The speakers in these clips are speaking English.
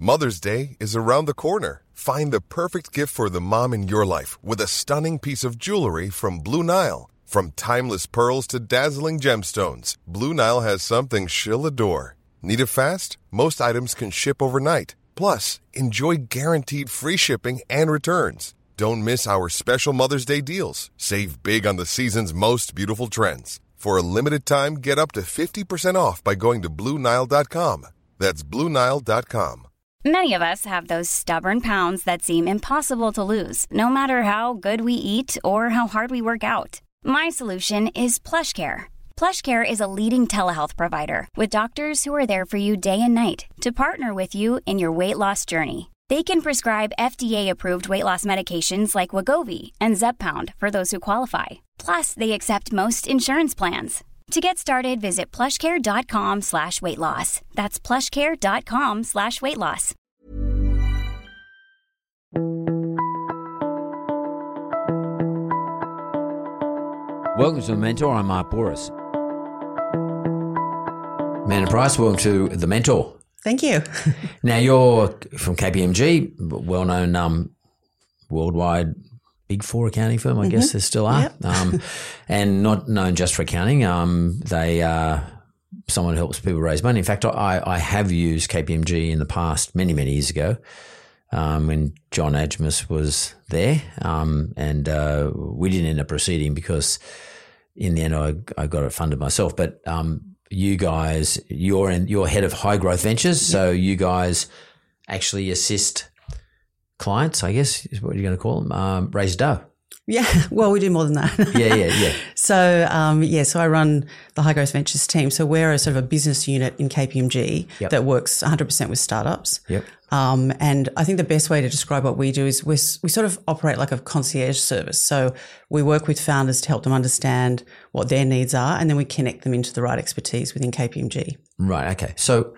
Mother's Day is around the corner. Find the perfect gift for the mom in your life with a stunning piece of jewelry from Blue Nile. From timeless pearls to dazzling gemstones, Blue Nile has something she'll adore. Need it fast? Most items can ship overnight. Plus, enjoy guaranteed free shipping and returns. Don't miss our special Mother's Day deals. Save big on the season's most beautiful trends. For a limited time, get up to 50% off by going to BlueNile.com. That's BlueNile.com. Many of us have those stubborn pounds that seem impossible to lose, no matter how good we eat or how hard we work out. My solution is PlushCare. PlushCare is a leading telehealth provider with doctors who are there for you day and night to partner with you in your weight loss journey. They can prescribe FDA-approved weight loss medications like Wegovy and Zepbound for those who qualify. Plus, they accept most insurance plans. To get started, visit plushcare.com/weightloss. That's plushcare.com/weightloss. Welcome to The Mentor. I'm Mark Bouris. Amanda Price, welcome to The Mentor. Thank you. Now, you're from KPMG, well-known worldwide Big Four accounting firm, I guess there still are, and not known just for accounting. They are someone who helps people raise money. In fact, I have used KPMG in the past, many, many years ago, when John Adjamus was there, and we didn't end up proceeding because in the end I got it funded myself. But you guys, you're head of high growth ventures, so you guys actually assist clients, I guess is what you're going to call them, raise dough. Yeah, well, we do more than that. Yeah. So, so I run the High Growth Ventures team. So we're a sort of a business unit in KPMG that works 100% with startups. Yep. And I think the best way to describe what we do is we sort of operate like a concierge service. So we work with founders to help them understand what their needs are, and then we connect them into the right expertise within KPMG. Right. Okay. So,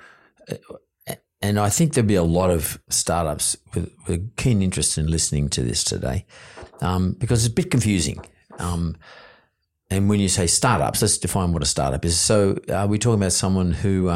and I think there'll be a lot of startups with a keen interest in listening to this today, because it's a bit confusing. And when you say startups, let's define what a startup is. So are we talking about someone who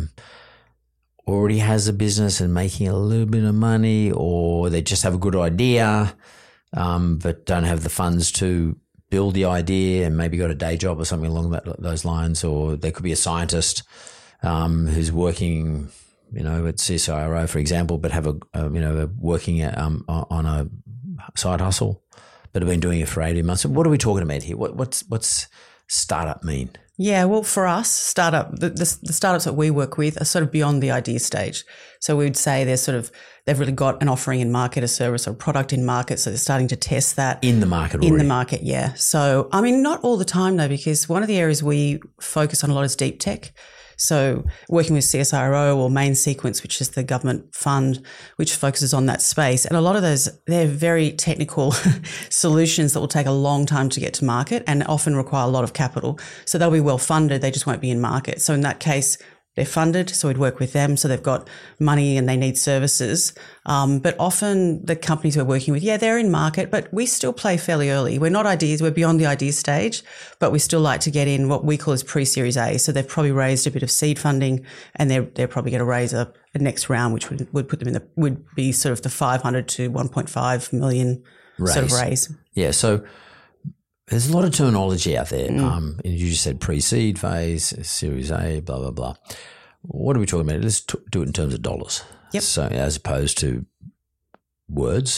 already has a business and making a little bit of money, or they just have a good idea but don't have the funds to build the idea and maybe got a day job or something along those lines? Or they could be a scientist who's working – at CSIRO, for example, but have working on a side hustle, but have been doing it for 18 months. What are we talking about here? What's startup mean? Yeah, well, for us, the startups that we work with are sort of beyond the idea stage. So we would say they've really got an offering in market, a service or a product in market. So they're starting to test that. In the market already? In the market, yeah. So, I mean, not all the time though, because one of the areas we focus on a lot is deep tech. So working with CSIRO or Main Sequence, which is the government fund, which focuses on that space. And a lot of those, they're very technical solutions that will take a long time to get to market and often require a lot of capital. So they'll be well funded, they just won't be in market. So in that case, they're funded, so we'd work with them. So they've got money and they need services. But often the companies we're working with, they're in market, but we still play fairly early. We're not ideas, we're beyond the idea stage, but we still like to get in what we call as pre-series A. So they've probably raised a bit of seed funding, and they're probably going to raise a next round, which would put them would be sort of the 500 to 1.5 million sort of raise. Yeah. So there's a lot of terminology out there. You just said pre-seed phase, Series A, blah, blah, blah. What are we talking about? Let's do it in terms of dollars. Yep. So as opposed to words.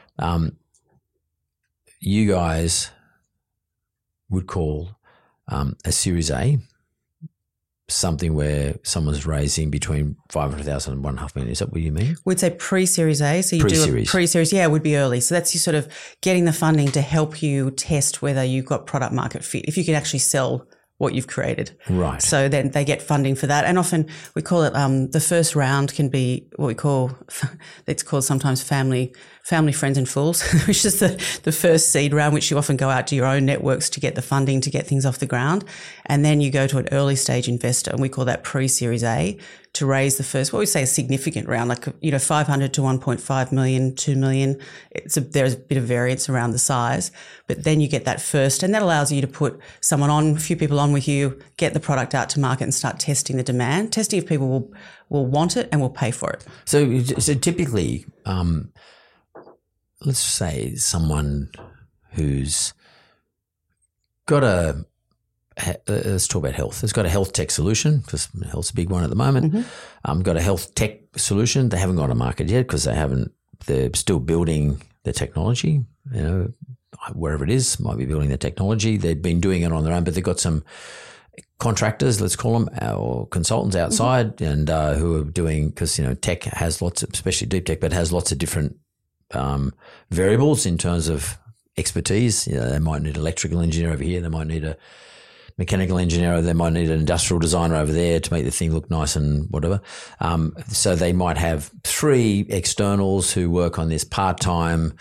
You guys would call a Series A something where someone's raising between 500,000 and 1.5 million. Is that what you mean? We'd say pre-series A. So you do a pre-series. Yeah, it would be early. So that's you sort of getting the funding to help you test whether you've got product market fit, if you can actually sell what you've created. Right. So then they get funding for that. And often we call it the first round can be what we call, it's called sometimes family, friends and fools, which is the first seed round, which you often go out to your own networks to get the funding to get things off the ground. And then you go to an early stage investor, and we call that pre-series A, to raise the first, what we say a significant round, like, 500 to 1.5 million, 2 million. There's a bit of variance around the size, but then you get that first, and that allows you to put a few people on with you, get the product out to market and start testing the demand, testing if people will want it and will pay for it. So typically, let's say someone who's got let's talk about health. Has got a health tech solution, because health's a big one at the moment. Mm-hmm. Got a health tech solution. They haven't gone to market yet because they're still building the technology, wherever it is, might be building the technology. They've been doing it on their own, but they've got some contractors, let's call them, or consultants outside, and who are doing, because tech has lots of, especially deep tech, but has lots of different variables in terms of expertise. They might need an electrical engineer over here, they might need a mechanical engineer, they might need an industrial designer over there to make the thing look nice and whatever. So they might have 3 externals who work on this part-time.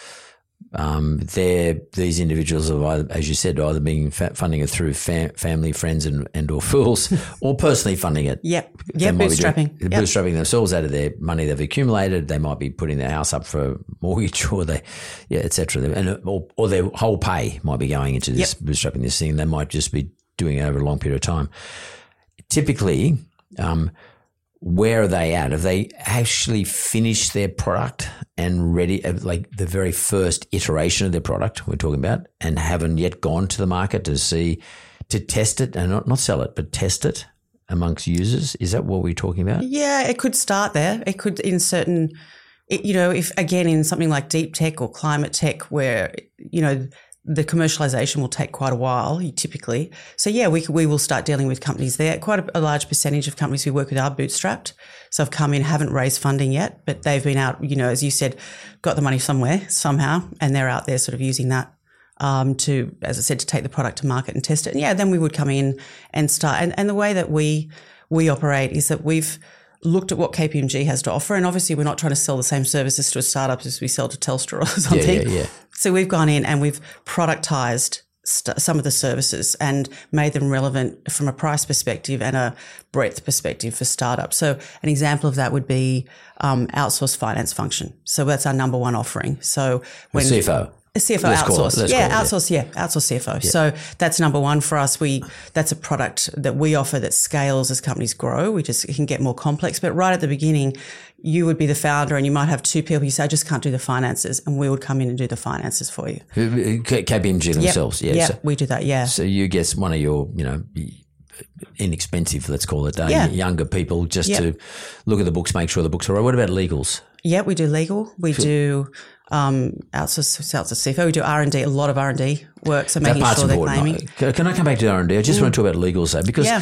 These individuals have either, as you said, either been funding it through family, friends, and or fools, or personally funding it. Yep, bootstrapping. Bootstrapping themselves out of their money they've accumulated. They might be putting their house up for a mortgage, or et cetera. And or their whole pay might be going into this bootstrapping this thing. They might just be doing it over a long period of time. Typically, where are they at? Have they actually finished their product and ready, like the very first iteration of their product we're talking about, and haven't yet gone to the market to test it, and not sell it, but test it amongst users? Is that what we're talking about? Yeah, it could start there. It could in certain, if again in something like deep tech or climate tech, where, the commercialization will take quite a while, typically. So yeah, we will start dealing with companies there. Quite a large percentage of companies we work with are bootstrapped. So have come in, haven't raised funding yet, but they've been out, as you said, got the money somewhere, somehow, and they're out there sort of using that to, as I said, to take the product to market and test it. And yeah, then we would come in and start. And the way that we operate is that we've looked at what KPMG has to offer, and obviously we're not trying to sell the same services to a startup as we sell to Telstra or something. Yeah. So we've gone in and we've productized some of the services and made them relevant from a price perspective and a breadth perspective for startups. So an example of that would be outsourced finance function. So that's our number one offering. So when CFO. A CFO outsource. Outsource CFO. Yeah. So that's number one for us. That's a product that we offer that scales as companies grow. It can get more complex. But right at the beginning, you would be the founder and you might have 2 people. You say, I just can't do the finances. And we would come in and do the finances for you. KPMG themselves. Yeah, we do that. Yeah. So you get one of your, inexpensive, let's call it, younger people just to look at the books, make sure the books are right. What about legals? Yeah, we do legal. We do outsource CFO. We do R&D, a lot of R&D work, so making sure they're claiming. Can I come back to R&D? I just want to talk about legals though, because,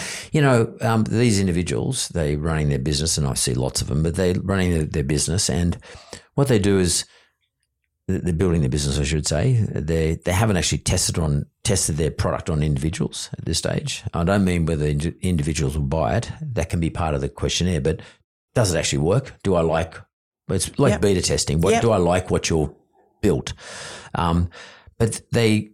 these individuals, they're running their business, and I see lots of them, but they're running their business, and what they do is they're building their business, I should say. They haven't actually tested their product on individuals at this stage. I don't mean whether individuals will buy it. That can be part of the questionnaire, but does it actually work? Do I like... It's like beta testing. Do I like what you're built? But they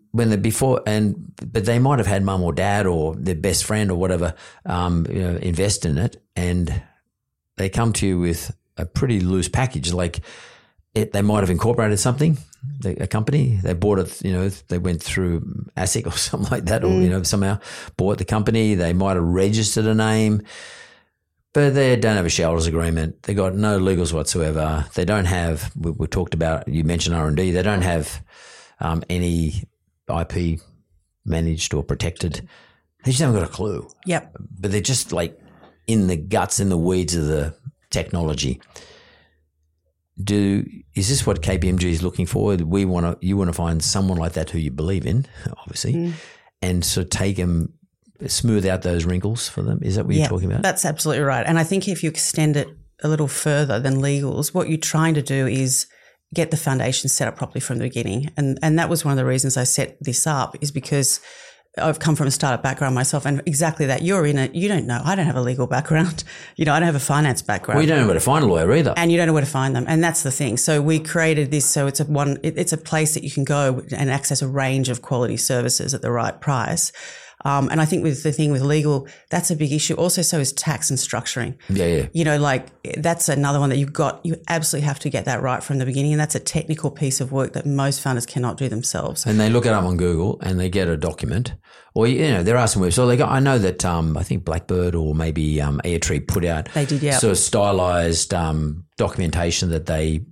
might have had mum or dad or their best friend or whatever, invest in it, and they come to you with a pretty loose package. Like they might have incorporated something, a company. They bought it. They went through ASIC or something like that, or somehow bought the company. They might have registered a name. But they don't have a shareholders agreement. They got no legals whatsoever. They don't have. We talked about. You mentioned R&D. They don't have any IP managed or protected. They just haven't got a clue. Yep. But they're just like in the guts, in the weeds of the technology. Is this what KPMG is looking for? You want to find someone like that who you believe in, obviously, and so take them. Smooth out those wrinkles for them. Is that what you're talking about? That's absolutely right. And I think if you extend it a little further than legals, what you're trying to do is get the foundation set up properly from the beginning. And that was one of the reasons I set this up, is because I've come from a startup background myself, and exactly that. You're in it. You don't know. I don't have a legal background. I don't have a finance background. Well, you don't know where to find a lawyer either. And you don't know where to find them. And that's the thing. So we created this. So it's a place that you can go and access a range of quality services at the right price. And I think with the thing with legal, that's a big issue. Also, so is tax and structuring. Yeah. You know, like that's another one that you absolutely have to get that right from the beginning. And that's a technical piece of work that most founders cannot do themselves. And they look it up on Google and they get a document. Or, you know, there are some websites. I know that I think Blackbird or maybe Airtree put out They did, yeah. sort of stylized documentation that they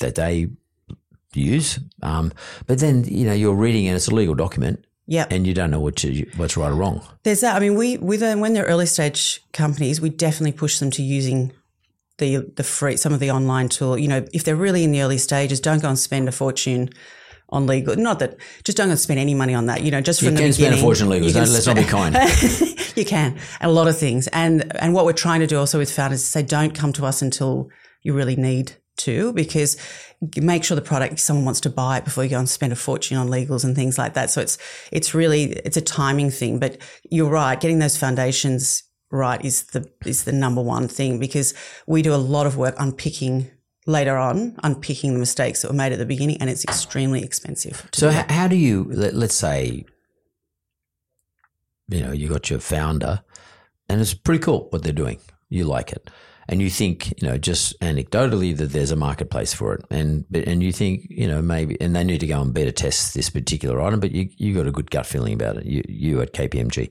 use. But then, you know, you're reading and it's a legal document. Yeah, and you don't know what's right or wrong. There's that. I mean, when they're early stage companies, we definitely push them to using the free, some of the online tool. You know, if they're really in the early stages, don't go and spend a fortune on legal. Not that, just don't go and spend any money on that. You know, just from the beginning. You can spend a fortune on legal. Let's not be kind. You can, and a lot of things. And what we're trying to do also with founders is say, don't come to us until you really need to, because make sure the product, someone wants to buy it before you go and spend a fortune on legals and things like that. So it's really a timing thing, but you're right. Getting those foundations right is the number one thing, because we do a lot of work unpicking the mistakes that were made at the beginning, and it's extremely expensive. So how do you, let's say, you know, you got your founder and it's pretty cool what they're doing. You like it. And you think, you know, just anecdotally that there's a marketplace for it. And you think, you know, maybe, and they need to go and beta test this particular item, but you got a good gut feeling about it, you at KPMG.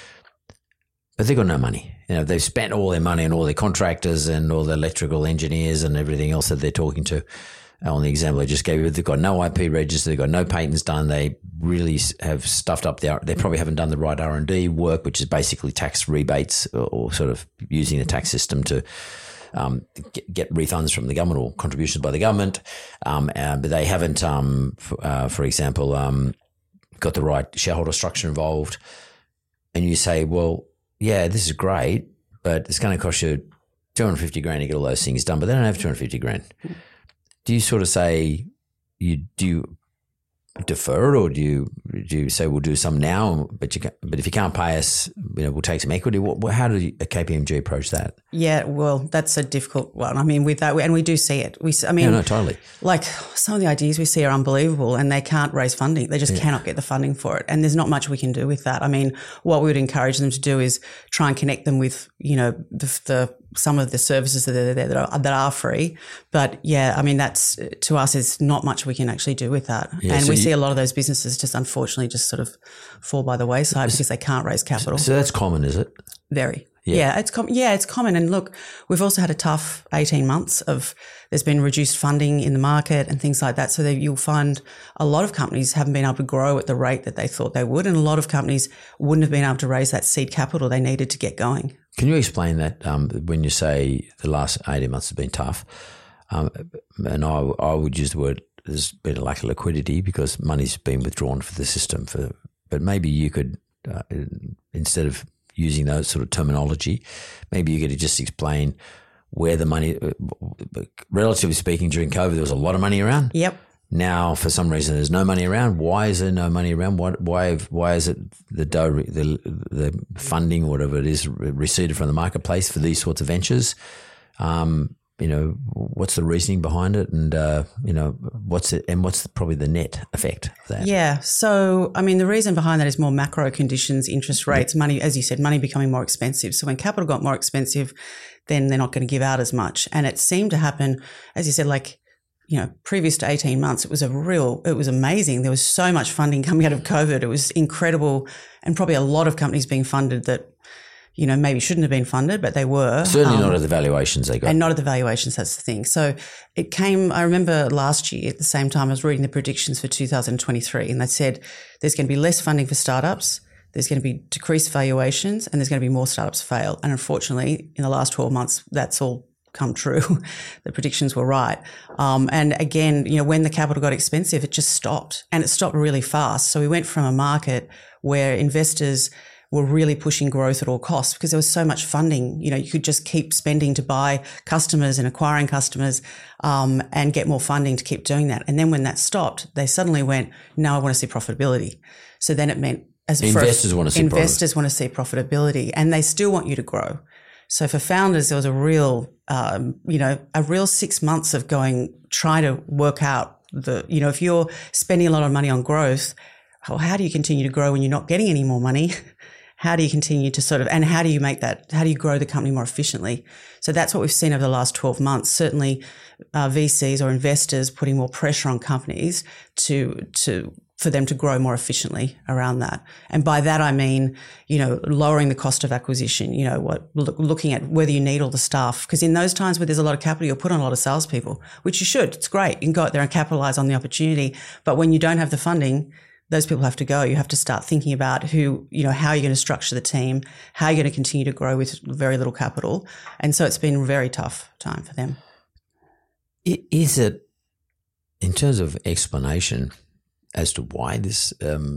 But they've got no money. You know, they've spent all their money on all their contractors and all the electrical engineers and everything else that they're talking to. On the example I just gave you, they've got no IP register, they've got no patents done. They really have stuffed up they probably haven't done the right R&D work, which is basically tax rebates or sort of using the tax system to get refunds from the government or contributions by the government. But they haven't, for example, got the right shareholder structure involved. And you say, well, yeah, this is great, but it's going to cost you $250,000 to get all those things done, but they don't have $250,000. Do you sort of say, do you defer, or do you say we'll do some now, but if you can't pay us, you know, we'll take some equity? How do KPMG approach that? Yeah, well, that's a difficult one. I mean, with that, and we do see it. No, totally. Like some of the ideas we see are unbelievable, and they can't raise funding. They just cannot get the funding for it, and there's not much we can do with that. I mean, what we would encourage them to do is try and connect them with, you know, the some of the services that are there that are free. But yeah, I mean, that's, to us, is not much we can actually do with that. Yeah, and so we see a lot of those businesses just unfortunately just sort of fall by the wayside because they can't raise capital. So that's common, is it? Very. Yeah, it's common. And look, we've also had a tough 18 months there's been reduced funding in the market and things like that. So you'll find a lot of companies haven't been able to grow at the rate that they thought they would. And a lot of companies wouldn't have been able to raise that seed capital they needed to get going. Can you explain that when you say the last 18 months have been tough? And I would use the word, there's been a lack of liquidity because money's been withdrawn for the system. But maybe you could, instead of using those sort of terminology, maybe you could just explain where the money, relatively speaking, during COVID, there was a lot of money around. Yep. Now, for some reason, there's no money around. Why is there no money around? Why is it the funding, whatever it is, receded from the marketplace for these sorts of ventures? You know, what's the reasoning behind it, and you know, what's probably the net effect of that? Yeah. So, I mean, the reason behind that is more macro conditions, interest rates, money, as you said, money becoming more expensive. So when capital got more expensive, then they're not going to give out as much. And it seemed to happen, as you said, like, you know, previous to 18 months, it was amazing. There was so much funding coming out of COVID. It was incredible, and probably a lot of companies being funded that, you know, maybe shouldn't have been funded, but they were. Certainly not at the valuations they got. And not at the valuations, that's the thing. So it came, I remember last year at the same time, I was reading the predictions for 2023, and they said there's going to be less funding for startups, there's going to be decreased valuations, and there's going to be more startups fail. And unfortunately, in the last 12 months, that's all come true. The predictions were right. And again, you know, when the capital got expensive, it just stopped, and it stopped really fast. So we went from a market where investors were really pushing growth at all costs because there was so much funding. You know, you could just keep spending to buy customers and acquiring customers, and get more funding to keep doing that. And then when that stopped, they suddenly went, no, I want to see profitability. So then it meant investors want to see profitability, and they still want you to grow. So for founders, there was a real 6 months of trying to work out if you're spending a lot of money on growth, how do you continue to grow when you're not getting any more money? how do you continue to sort of, and how do you grow the company more efficiently? So that's what we've seen over the last 12 months. Certainly VCs or investors putting more pressure on companies for them to grow more efficiently around that. And by that, I mean, lowering the cost of acquisition, looking at whether you need all the staff. Because in those times where there's a lot of capital, you'll put on a lot of salespeople, which you should. It's great. You can go out there and capitalize on the opportunity. But when you don't have the funding, those people have to go. You have to start thinking about how you're going to structure the team, how you're going to continue to grow with very little capital. And so it's been a very tough time for them. Is it, in terms of explanation as to why this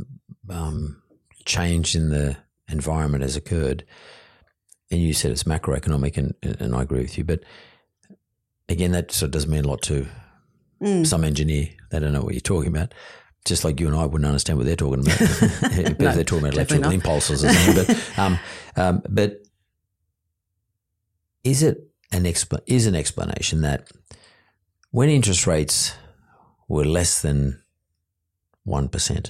change in the environment has occurred, and you said it's macroeconomic, and I agree with you, but again, that sort of doesn't mean a lot to some engineer. They don't know what you're talking about. Just like you and I wouldn't understand what they're talking about. If they're talking about electrical impulses or something. But is it an explanation that when interest rates were less than 1%,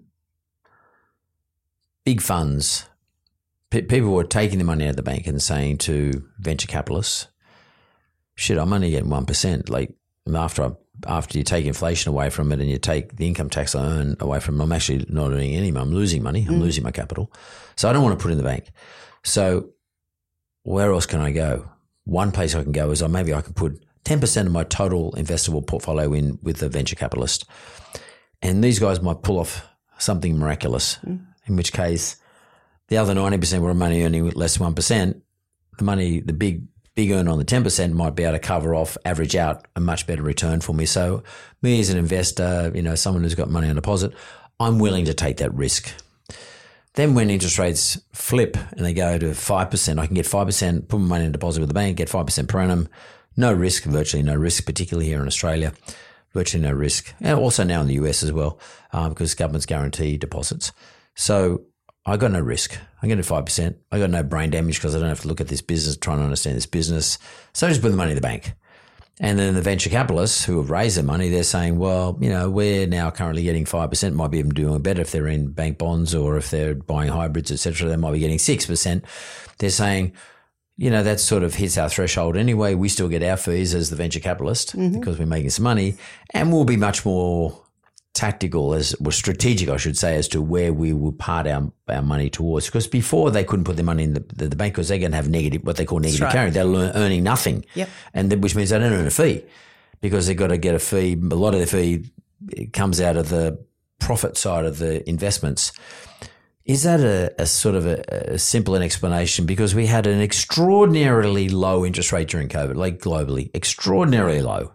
big funds, people were taking the money out of the bank and saying to venture capitalists, shit, I'm only getting 1%. Like after you take inflation away from it and you take the income tax I earn away from it, I'm actually not earning any money. I'm losing money. I'm losing my capital. So I don't want to put it in the bank. So where else can I go? One place I can go is maybe I can put 10% of my total investable portfolio in with a venture capitalist. And these guys might pull off something miraculous, in which case the other 90% where I'm only earning less than 1%, the money, the big earner on the 10% might be able to cover off, average out a much better return for me. So me as an investor, someone who's got money on deposit, I'm willing to take that risk. Then when interest rates flip and they go to 5%, I can get 5%, put my money in deposit with the bank, get 5% per annum, no risk, virtually no risk, particularly here in Australia, virtually no risk. And also now in the US as well, because governments guarantee deposits. So I got no risk. I'm getting 5%. I got no brain damage because I don't have to look at this business, trying to understand this business. So I just put the money in the bank. And then the venture capitalists who have raised their money, they're saying, well, we're now currently getting 5%, might be even doing better if they're in bank bonds or if they're buying hybrids, et cetera. They might be getting 6%. They're saying, that sort of hits our threshold anyway. We still get our fees as the venture capitalist because we're making some money, and we'll be much more tactical or strategic, I should say, as to where we will part our money towards. Because before they couldn't put their money in the bank because they're going to have what they call negative carry. They're earning nothing, and which means they don't earn a fee because they've got to get a fee. A lot of the fee comes out of the profit side of the investments. Is that a sort of a simple explanation? Because we had an extraordinarily low interest rate during COVID, like globally, extraordinarily low.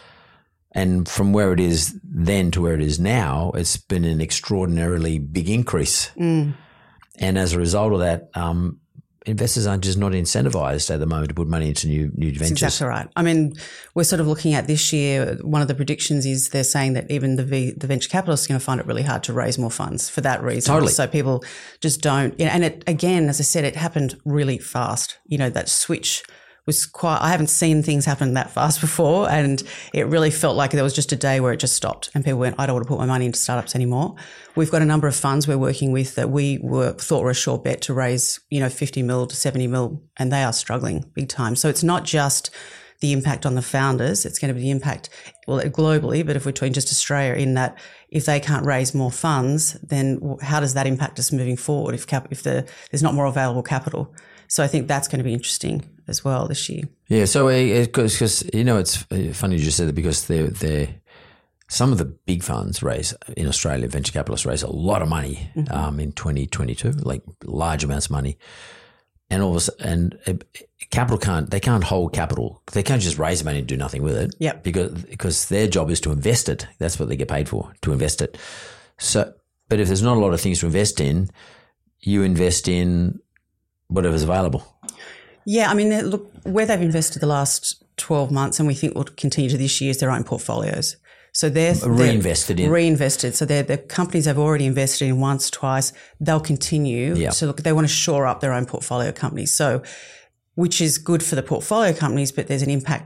And from where it is then to where it is now, it's been an extraordinarily big increase. And as a result of that, investors are just not incentivized at the moment to put money into new ventures. That's exactly right. I mean, we're sort of looking at this year, one of the predictions is they're saying that even the venture capitalists are going to find it really hard to raise more funds for that reason. Totally. So people just don't, and it, again, as I said, it happened really fast. That switch was I haven't seen things happen that fast before, and it really felt like there was just a day where it just stopped and people went, I don't want to put my money into startups anymore. We've got a number of funds we're working with that we thought were a sure bet to raise, 50 mil to 70 mil, and they are struggling big time. So it's not just the impact on the founders, it's going to be the impact, globally, but if we're talking just Australia, in that if they can't raise more funds, then how does that impact us moving forward if there's not more available capital? So I think that's going to be interesting as well this year. Yeah, so because it's funny you just said that, because they're some of the big funds raise in Australia, venture capitalists raise a lot of money in 2022, like large amounts of money, and all of a sudden, capital can't hold capital. They can't just raise money and do nothing with it. Yep. Because their job is to invest it. That's what they get paid for, to invest it. So, but if there's not a lot of things to invest in, you invest in whatever's available. Yeah, I mean, look, where they've invested the last 12 months, and we think will continue to this year, is their own portfolios. So they're reinvested. So they're the companies they've already invested in once, twice. They'll continue. Yeah. So look, they want to shore up their own portfolio companies. So, which is good for the portfolio companies, but there's an impact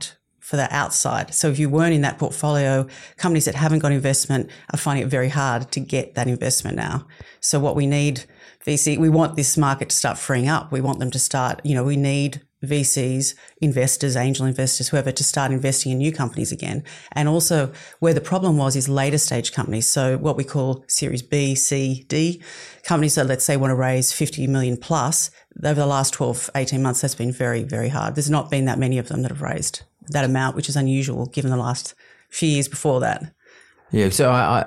for the outside. So if you weren't in that portfolio, companies that haven't got investment are finding it very hard to get that investment now. So what we need, we want this market to start freeing up. We want them to start, we need VCs, investors, angel investors, whoever, to start investing in new companies again. And also where the problem was is later stage companies. So what we call Series B, C, D companies that, let's say, want to raise 50 million plus. Over the last 12, 18 months, that's been very, very hard. There's not been that many of them that have raised that amount, which is unusual given the last few years before that. Yeah. So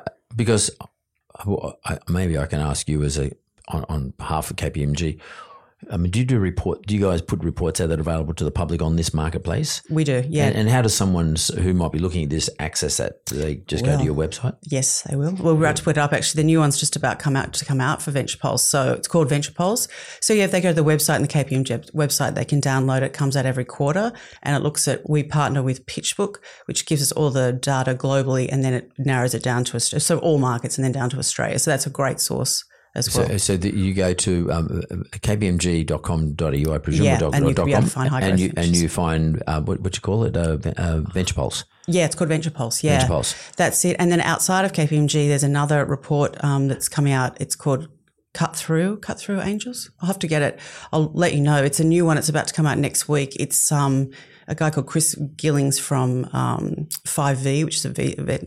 maybe I can ask you on behalf of KPMG, do you guys put reports out that are available to the public on this marketplace? We do, yeah. And how does someone who might be looking at this access that? Do they just go to your website? Yes, they will. Well, we're about to put it up. Actually, the new one's just about to come out for Venture Pulse. So it's called Venture Pulse. So yeah, if they go to the website and the KPMG website, they can download it. It comes out every quarter, and it looks at. We partner with PitchBook, which gives us all the data globally, and then it narrows it down to so all markets, and then down to Australia. So that's a great source as well. So you go to kpmg.com.au, I presume, and you can be able to find and you find what you call it, Venture Pulse. Yeah, it's called Venture Pulse. Yeah, Venture Pulse. That's it. And then outside of KPMG, there's another report that's coming out. It's called Cut Through Angels. I'll have to get it. I'll let you know. It's a new one. It's about to come out next week. It's a guy called Chris Gillings from 5V, which is a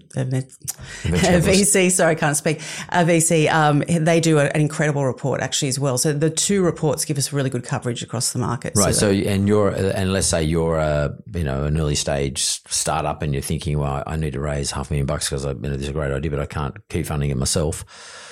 VC. Sorry, I can't speak. A VC. They do an incredible report actually as well. So the two reports give us really good coverage across the market. Right. So and let's say you're an early stage startup and you're thinking, well, I need to raise $500,000 because this is a great idea, but I can't keep funding it myself.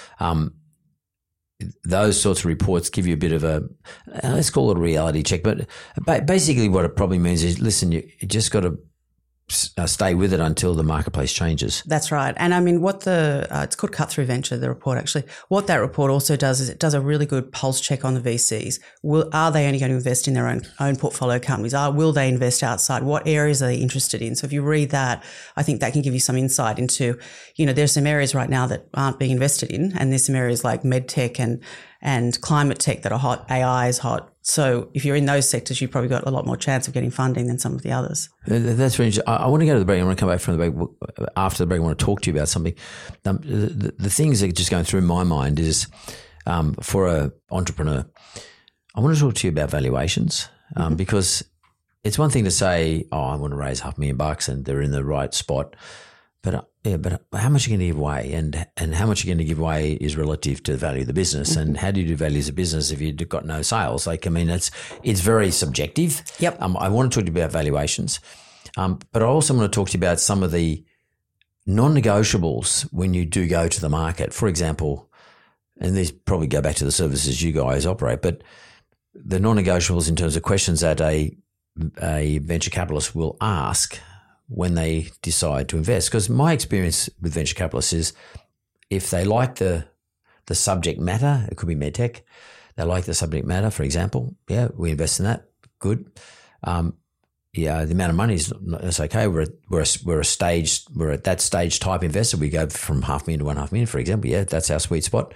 Those sorts of reports give you a bit of a, let's call it a reality check. But basically what it probably means is, listen, you just got to stay with it until the marketplace changes. That's right. And I mean, it's called Cut Through Venture, the report actually. What that report also does is it does a really good pulse check on the VCs. Are they only going to invest in their own portfolio companies? Will they invest outside? What areas are they interested in? So if you read that, I think that can give you some insight into, there's some areas right now that aren't being invested in, and there's some areas like med tech and climate tech that are hot. AI is hot. So if you're in those sectors, you've probably got a lot more chance of getting funding than some of the others. That's very interesting. I want to go to the break. I want to come back from the break. After the break, I want to talk to you about something. The things that are just going through my mind is, for an entrepreneur, I want to talk to you about valuations, because it's one thing to say, I want to raise $500,000 and they're in the right spot. But how much are you going to give away, and how much you're going to give away is relative to the value of the business. And how do you do value as a business if you've got no sales? It's very subjective. Yep. I want to talk to you about valuations, but I also want to talk to you about some of the non-negotiables when you do go to the market. For example, and these probably go back to the services you guys operate, but the non-negotiables in terms of questions that a venture capitalist will ask when they decide to invest. Because my experience with venture capitalists is, if they like the subject matter, it could be medtech, they like the subject matter, for example, yeah, we invest in that, good. The amount of money is okay. We're at that stage type investor. We go from $500,000 to $1.5 million, for example. Yeah, that's our sweet spot.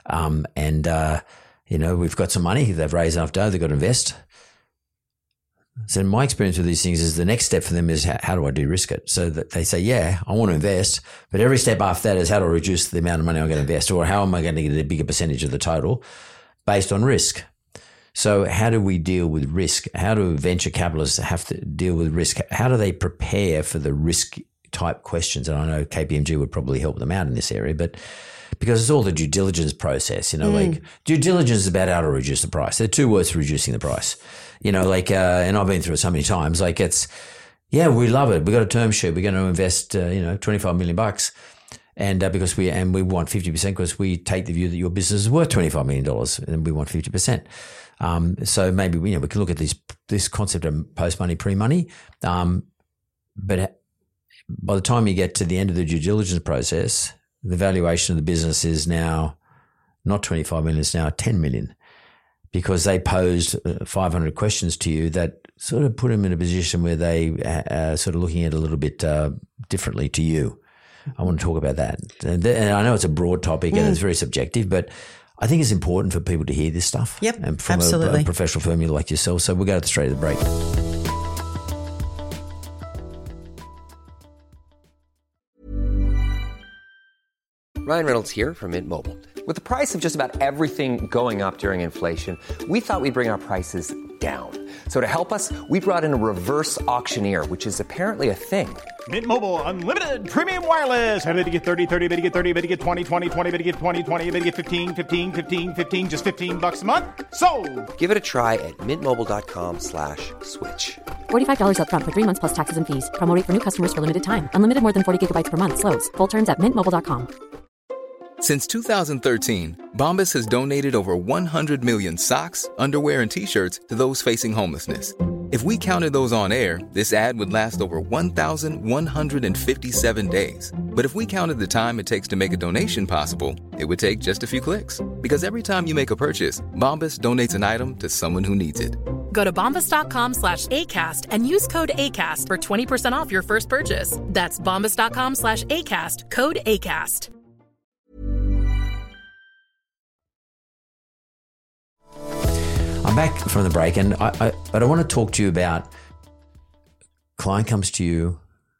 We've got some money. They've raised enough dough. They've got to invest. So my experience with these things is the next step for them is, how do I de-risk it? So that they say, yeah, I want to invest, but every step after that is, how do I reduce the amount of money I'm going to invest, or how am I going to get a bigger percentage of the total based on risk? So how do we deal with risk? How do venture capitalists have to deal with risk? How do they prepare for the risk type questions? And I know KPMG would probably help them out in this area, but because it's all the due diligence process, like due diligence is about how to reduce the price. There are two words for reducing the price, and I've been through it so many times. We love it. We've got a term sheet. We're going to invest, $25 million. And because we want 50% because we take the view that your business is worth $25 million and we want 50%. So maybe, we can look at this concept of post-money, pre-money. But by the time you get to the end of the due diligence process, the valuation of the business is now not 25 million, it's now 10 million, because they posed 500 questions to you that sort of put them in a position where they are sort of looking at it a little bit differently to you. I want to talk about that. And I know it's a broad topic and it's very subjective, but I think it's important for people to hear this stuff. Yep, and from absolutely. a professional firm like yourself. So we'll go straight to the break. Ryan Reynolds here from Mint Mobile. With the price of just about everything going up during inflation, we thought we'd bring our prices down. So to help us, we brought in a reverse auctioneer, which is apparently a thing. Mint Mobile Unlimited Premium Wireless. How to get 30, 30, bit to get 30, bit to get 20, 20, 20, bit to get 20, 20, bit to get 15, 15, 15, 15, just $15 a month? Sold! Give it a try at mintmobile.com/switch. $45 up front for 3 months plus taxes and fees. Promo rate for new customers for limited time. Unlimited more than 40 gigabytes per month. Slows full terms at mintmobile.com. Since 2013, Bombas has donated over 100 million socks, underwear, and T-shirts to those facing homelessness. If we counted those on air, this ad would last over 1,157 days. But if we counted the time it takes to make a donation possible, it would take just a few clicks. Because every time you make a purchase, Bombas donates an item to someone who needs it. Go to bombas.com/ACAST and use code ACAST for 20% off your first purchase. That's bombas.com/ACAST, code ACAST. I'm back from the break, and but I want to talk to you about client comes to you,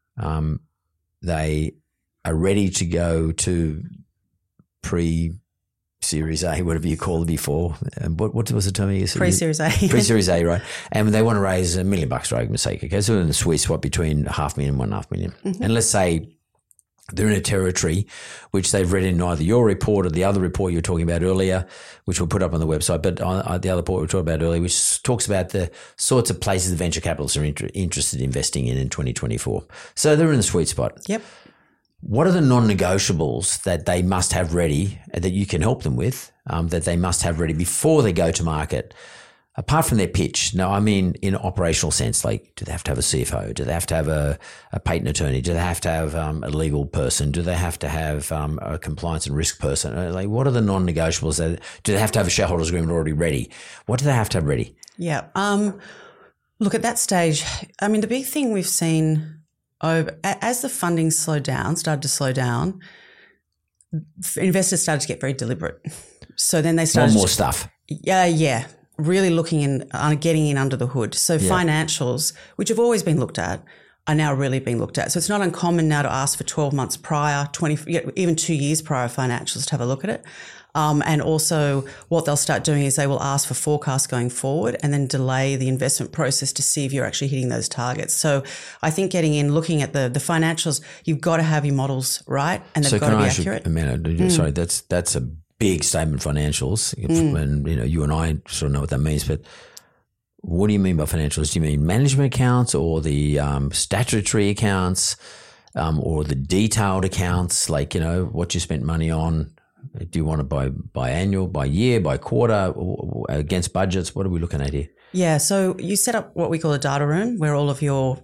they are ready to go to pre-Series A, whatever you called it before. What was the term you used? Pre-Series A. Pre-Series A, right. And they want to raise $1 million, for argument's sake. Okay, so they're in the sweet spot between $500,000 and $1.5 million. Mm-hmm. And let's say they're in a territory which they've read in either your report or the other report you were talking about earlier, which we'll put up on the website, but on the other report we were talking about earlier, which talks about the sorts of places the venture capitalists are interested in investing in 2024. So they're in the sweet spot. Yep. What are the non-negotiables that they must have ready, that you can help them with, that they must have ready before they go to market? Apart from their pitch, no, I mean in operational sense, like do they have to have a CFO? Do they have to have a patent attorney? Do they have to have a legal person? Do they have to have a compliance and risk person? Like what are the non-negotiables? Do they have to have a shareholders agreement already ready? What do they have to have ready? Yeah. Look, at that stage, I mean, the big thing we've seen as the funding started to slow down, investors started to get very deliberate. So then they started more stuff. Yeah. Really looking in, getting in under the hood. So financials, which have always been looked at, are now really being looked at. So it's not uncommon now to ask for 12 months prior, even 2 years prior financials to have a look at it. And also what they'll start doing is they will ask for forecasts going forward and then delay the investment process to see if you're actually hitting those targets. So I think getting in, looking at the financials, you've got to have your models right and they've got to be accurate. Sorry, that's a big statement, financials, and you and I sort of know what that means, but what do you mean by financials? Do you mean management accounts or the statutory accounts or the detailed accounts, like, what you spent money on? Do you want to by annual, by year, by quarter, or against budgets? What are we looking at here? Yeah, so you set up what we call a data room where all of your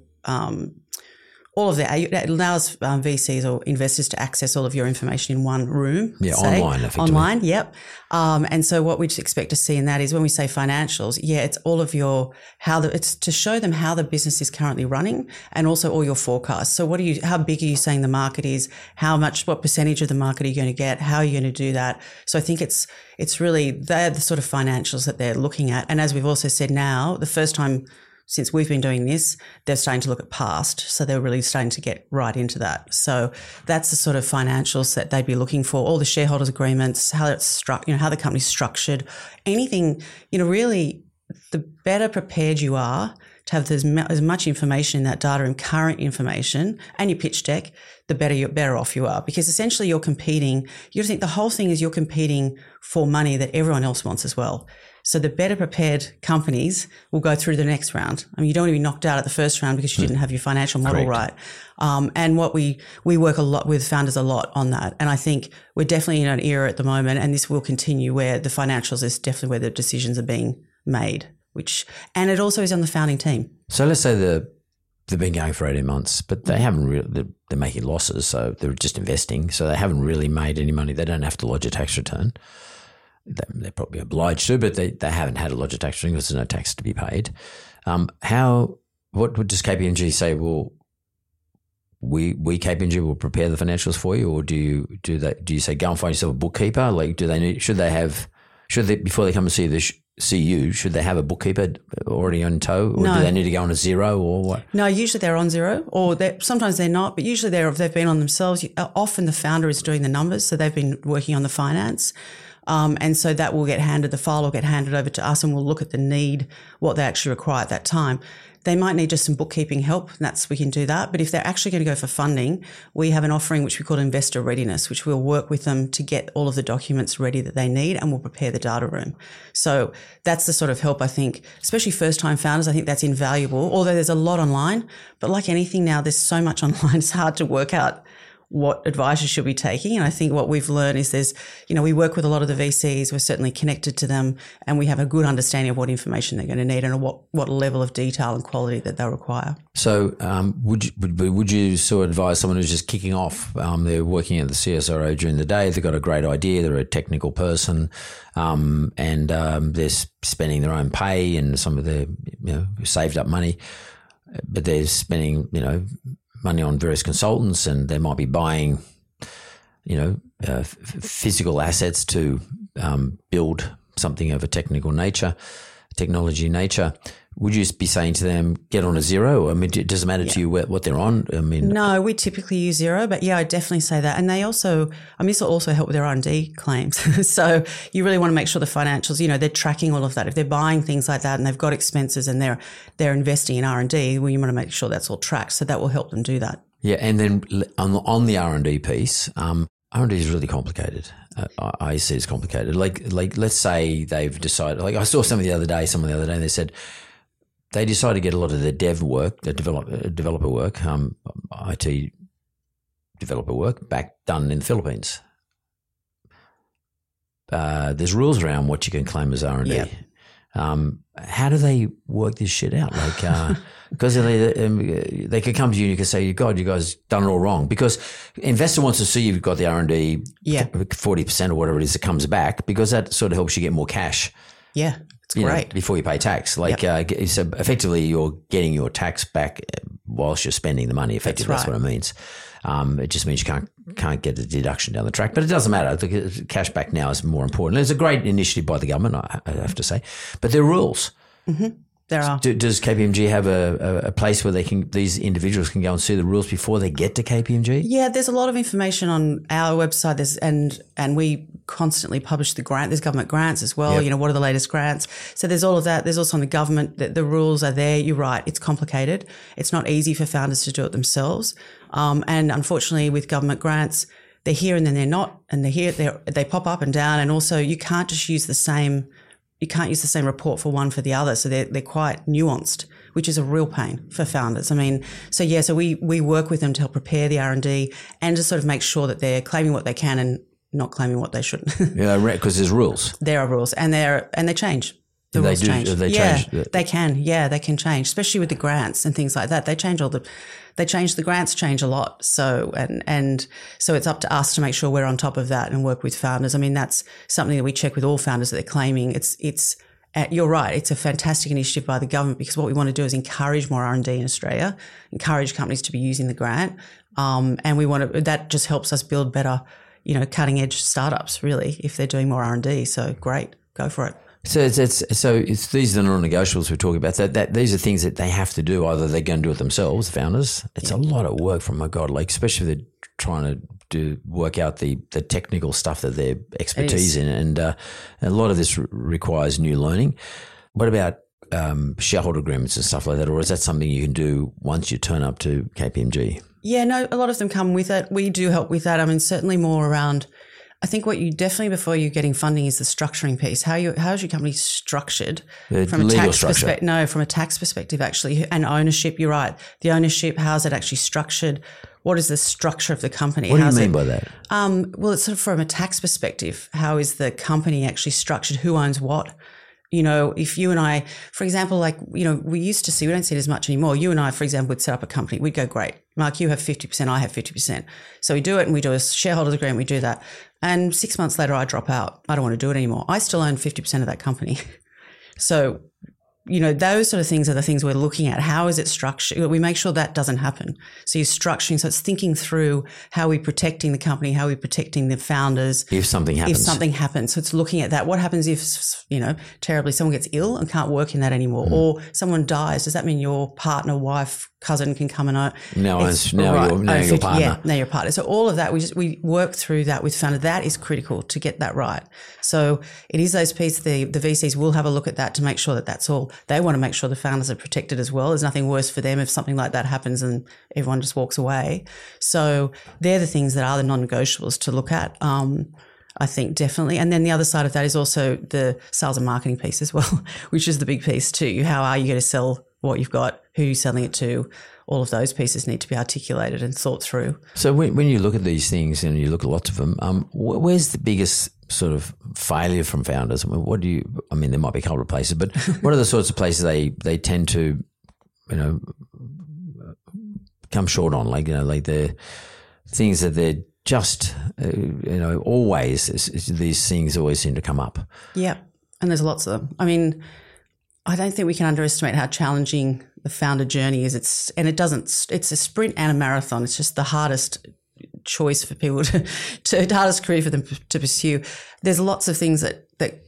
it allows VCs or investors to access all of your information in one room. Yeah, online, effectively. Online, yep. And so what we expect to see in that is when we say financials, it's all of it's to show them how the business is currently running and also all your forecasts. So how big are you saying the market is? What percentage of the market are you going to get? How are you going to do that? So I think it's really, they're the sort of financials that they're looking at. And as we've also said now, the first time since we've been doing this, they're starting to look at past. So they're really starting to get right into that. So that's the sort of financials that they'd be looking for, all the shareholders agreements, how it's how the company's structured, anything, really the better prepared you are to have as much information in that data and current information and your pitch deck, the better off you are. Because essentially you're competing, you think the whole thing is you're competing for money that everyone else wants as well. So the better prepared companies will go through the next round. I mean, you don't want to be knocked out at the first round because you didn't have your financial model right. And what we work a lot with founders a lot on that. And I think we're definitely in an era at the moment, and this will continue, where the financials is definitely where the decisions are being made, and it also is on the founding team. So let's say they've been going for 18 months, but they haven't really, they're making losses. So they're just investing. So they haven't really made any money. They don't have to lodge a tax return. They're probably obliged to, but they haven't had a lodge of tax return because there's no tax to be paid. What does KPMG say? Well, we KPMG will prepare the financials for you, or do you say go and find yourself a bookkeeper? Like, should they before they come and see see you, should they have a bookkeeper already on tow, or No. do they need to go on a zero, or what? No, usually they're on zero, or sometimes they're not, but usually they've been on themselves. Often the founder is doing the numbers, so they've been working on the finance. And so that will get handed, the file will get handed over to us, and we'll look at the need, what they actually require at that time. They might need just some bookkeeping help, and we can do that. But if they're actually going to go for funding, we have an offering which we call investor readiness, which we'll work with them to get all of the documents ready that they need, and we'll prepare the data room. So that's the sort of help, I think, especially first-time founders. I think that's invaluable, although there's a lot online. But like anything now, there's so much online, it's hard to work out what advice you should be taking. And I think what we've learned is we work with a lot of the VCs, we're certainly connected to them, and we have a good understanding of what information they're going to need and what level of detail and quality that they'll require. So would you sort of advise someone who's just kicking off, they're working at the CSIRO during the day, they've got a great idea, they're a technical person, and they're spending their own pay and some of their saved up money, but they're spending money on various consultants, and they might be buying, physical assets to build something of a technology nature. Would you be saying to them, get on a zero? I mean, does it matter to you what they're on? I mean, no, we typically use zero, but yeah, I definitely say that. And they also, this will also help with their R&D claims. So you really want to make sure the financials, they're tracking all of that. If they're buying things like that and they've got expenses and they're investing in R&D, well, you want to make sure that's all tracked. So that will help them do that. Yeah, and then on the R&D piece, R&D is really complicated. I see it's complicated. Like let's say they've decided. Like I saw someone the other day, and they said they decided to get a lot of their dev work, the developer work, IT developer work, done in the Philippines. There's rules around what you can claim as R&D. Yep. How do they work this shit out? Like, because they could come to you and you can say, God, you guys done it all wrong. Because investor wants to see you've got the R&D 40% or whatever it is that comes back, because that sort of helps you get more cash. Yeah, it's great. Before you pay tax. So effectively you're getting your tax back whilst you're spending the money. Effectively, that's what it means. It just means you can't get the deduction down the track, but it doesn't matter. The cash back now is more important. It's a great initiative by the government, I have to say, but there are rules. Mm-hmm. There are. Does KPMG have a place where these individuals can go and see the rules before they get to KPMG? Yeah, there's a lot of information on our website. And we constantly publish there's government grants as well. Yep. What are the latest grants? So there's all of that. There's also on the government, the rules are there. You're right. It's complicated. It's not easy for founders to do it themselves. And unfortunately with government grants, they're here and then they're not, and they pop up and down. And also you can't just use the same report for one for the other. So they're quite nuanced, which is a real pain for founders. So we work with them to help prepare the R&D and to sort of make sure that they're claiming what they can and not claiming what they shouldn't. Yeah, because there's rules. There are rules, and they change. The rules change. Change. They can. Yeah, they can change, especially with the grants and things like that. They change the grants change a lot. So and so it's up to us to make sure we're on top of that and work with founders. That's something that we check with all founders that they're claiming. It's you're right. It's a fantastic initiative by the government, because what we want to do is encourage more R&D in Australia, encourage companies to be using the grant, and that just helps us build better, cutting edge startups. Really, if they're doing more R&D, so great, go for it. So it's these are the non-negotiables we're talking about. That these are things that they have to do. Either they're going to do it themselves, founders. It's a lot of work from my God, especially if they're trying to work out the technical stuff that they're expertise in, and a lot of this requires new learning. What about shareholder agreements and stuff like that, or is that something you can do once you turn up to KPMG? Yeah, no, a lot of them come with it. We do help with that. Certainly more around. I think what you definitely, before you're getting funding, is the structuring piece. How is your company structured from a tax perspective? No, from a tax perspective, actually, and ownership. You're right. The ownership, how is it actually structured? What is the structure of the company? What do you mean by that? Well, it's sort of from a tax perspective. How is the company actually structured? Who owns what? If you and I, for example, we used to see, we don't see it as much anymore. You and I, for example, would set up a company. We'd go, great, Mark, you have 50%, I have 50%. So we do it, and we do a shareholders agreement, we do that. And 6 months later, I drop out. I don't want to do it anymore. I still own 50% of that company. So those sort of things are the things we're looking at. How is it structured? We make sure that doesn't happen. So you're structuring. So it's thinking through how we're protecting the company, how we're protecting the founders. If something happens. So it's looking at that. What happens if, terribly someone gets ill and can't work in that anymore, or someone dies? Does that mean your partner, wife, cousin can come and now your partner. Yeah, now your partner. So all of that, we work through that with founder. That is critical to get that right. So it is those pieces. The VCs will have a look at that to make sure that that's all. They want to make sure the founders are protected as well. There's nothing worse for them if something like that happens and everyone just walks away. So they're the things that are the non-negotiables to look at. I think definitely. And then the other side of that is also the sales and marketing piece as well, which is the big piece too. How are you going to sell what you've got? Who are you selling it to? All of those pieces need to be articulated and thought through. So when you look at these things and you look at lots of them, where's the biggest sort of failure from founders? There might be a couple of places, but what are the sorts of places they tend to, come short on? Like the things that they're just, always, these things always seem to come up. Yeah. And there's lots of them. I mean, I don't think we can underestimate how challenging the founder journey is. It's a sprint and a marathon. It's just the hardest choice for people to hardest career for them to pursue. There's lots of things that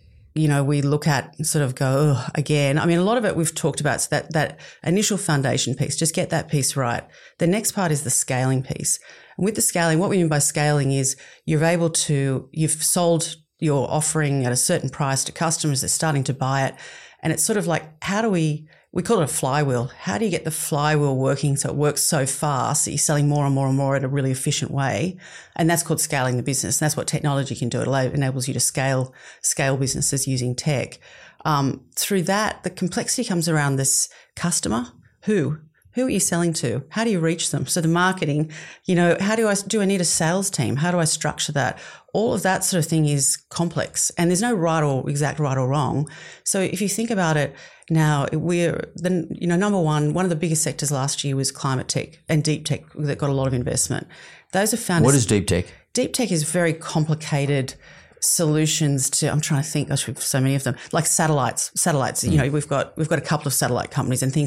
we look at and sort of go, again. I mean, a lot of it we've talked about, so that initial foundation piece, just get that piece right. The next part is the scaling piece. And with the scaling, what we mean by scaling is you've sold your offering at a certain price to customers, they're starting to buy it. And it's sort of like, we call it a flywheel. How do you get the flywheel working so it works so fast that you're selling more and more and more in a really efficient way? And that's called scaling the business. And that's what technology can do. It enables you to scale businesses using tech. Through that, the complexity comes around this customer. Who are you selling to? How do you reach them? So the marketing, do I need a sales team? How do I structure that? All of that sort of thing is complex, and there's no exact right or wrong. So if you think about it now, number one of the biggest sectors last year was climate tech and deep tech that got a lot of investment. Those are founders. What is deep tech? Deep tech is very complicated solutions to, I'm trying to think, gosh, we have so many of them, like satellites, we've got a couple of satellite companies and things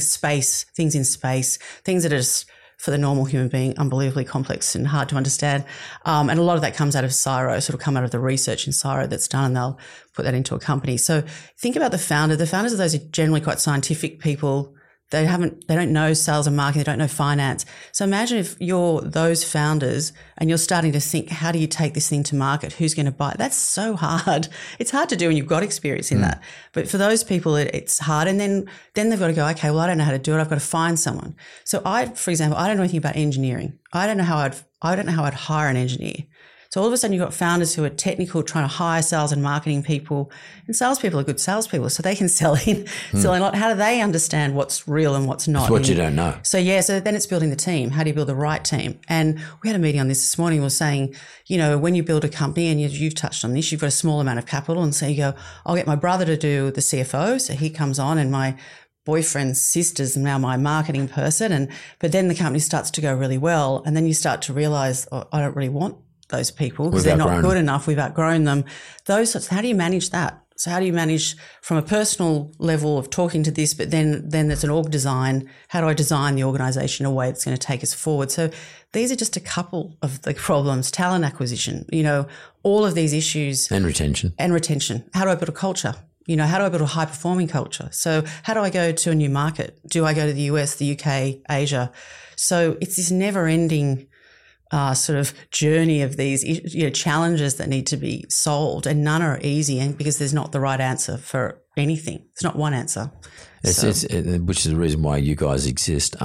in space, things that are just, for the normal human being, unbelievably complex and hard to understand. And a lot of that comes out of CSIRO, sort of come out of the research in CSIRO that's done, and they'll put that into a company. So think about the founder. The founders of those are generally quite scientific people. They don't know sales and marketing. They don't know finance. So imagine if you're those founders and you're starting to think, how do you take this thing to market? Who's going to buy it? That's so hard. It's hard to do when you've got experience in that. But for those people, it's hard. And then they've got to go, okay, well, I don't know how to do it. I've got to find someone. So for example, I don't know anything about engineering. I don't know how I'd hire an engineer. So all of a sudden you've got founders who are technical, trying to hire sales and marketing people, and salespeople are good salespeople, so they can sell in a lot. How do they understand what's real and what's not? It's what you don't know. So then it's building the team. How do you build the right team? And we had a meeting on this morning. We were saying, when you build a company, and you've touched on this, you've got a small amount of capital, and so you go, I'll get my brother to do the CFO, so he comes on, and my boyfriend's sister's now my marketing person, but then the company starts to go really well, and then you start to realize, I don't really want those people because they're not good enough. We've outgrown them. Those sorts. How do you manage that? So how do you manage from a personal level of talking to this, but then there's an org design. How do I design the organisation in a way that's going to take us forward? So these are just a couple of the problems. Talent acquisition, all of these issues. And retention. How do I build a culture? How do I build a high-performing culture? So how do I go to a new market? Do I go to the US, the UK, Asia? So it's this never-ending sort of journey of these challenges that need to be solved, and none are easy, and because there's not the right answer for anything. It's not one answer. Which is the reason why you guys exist.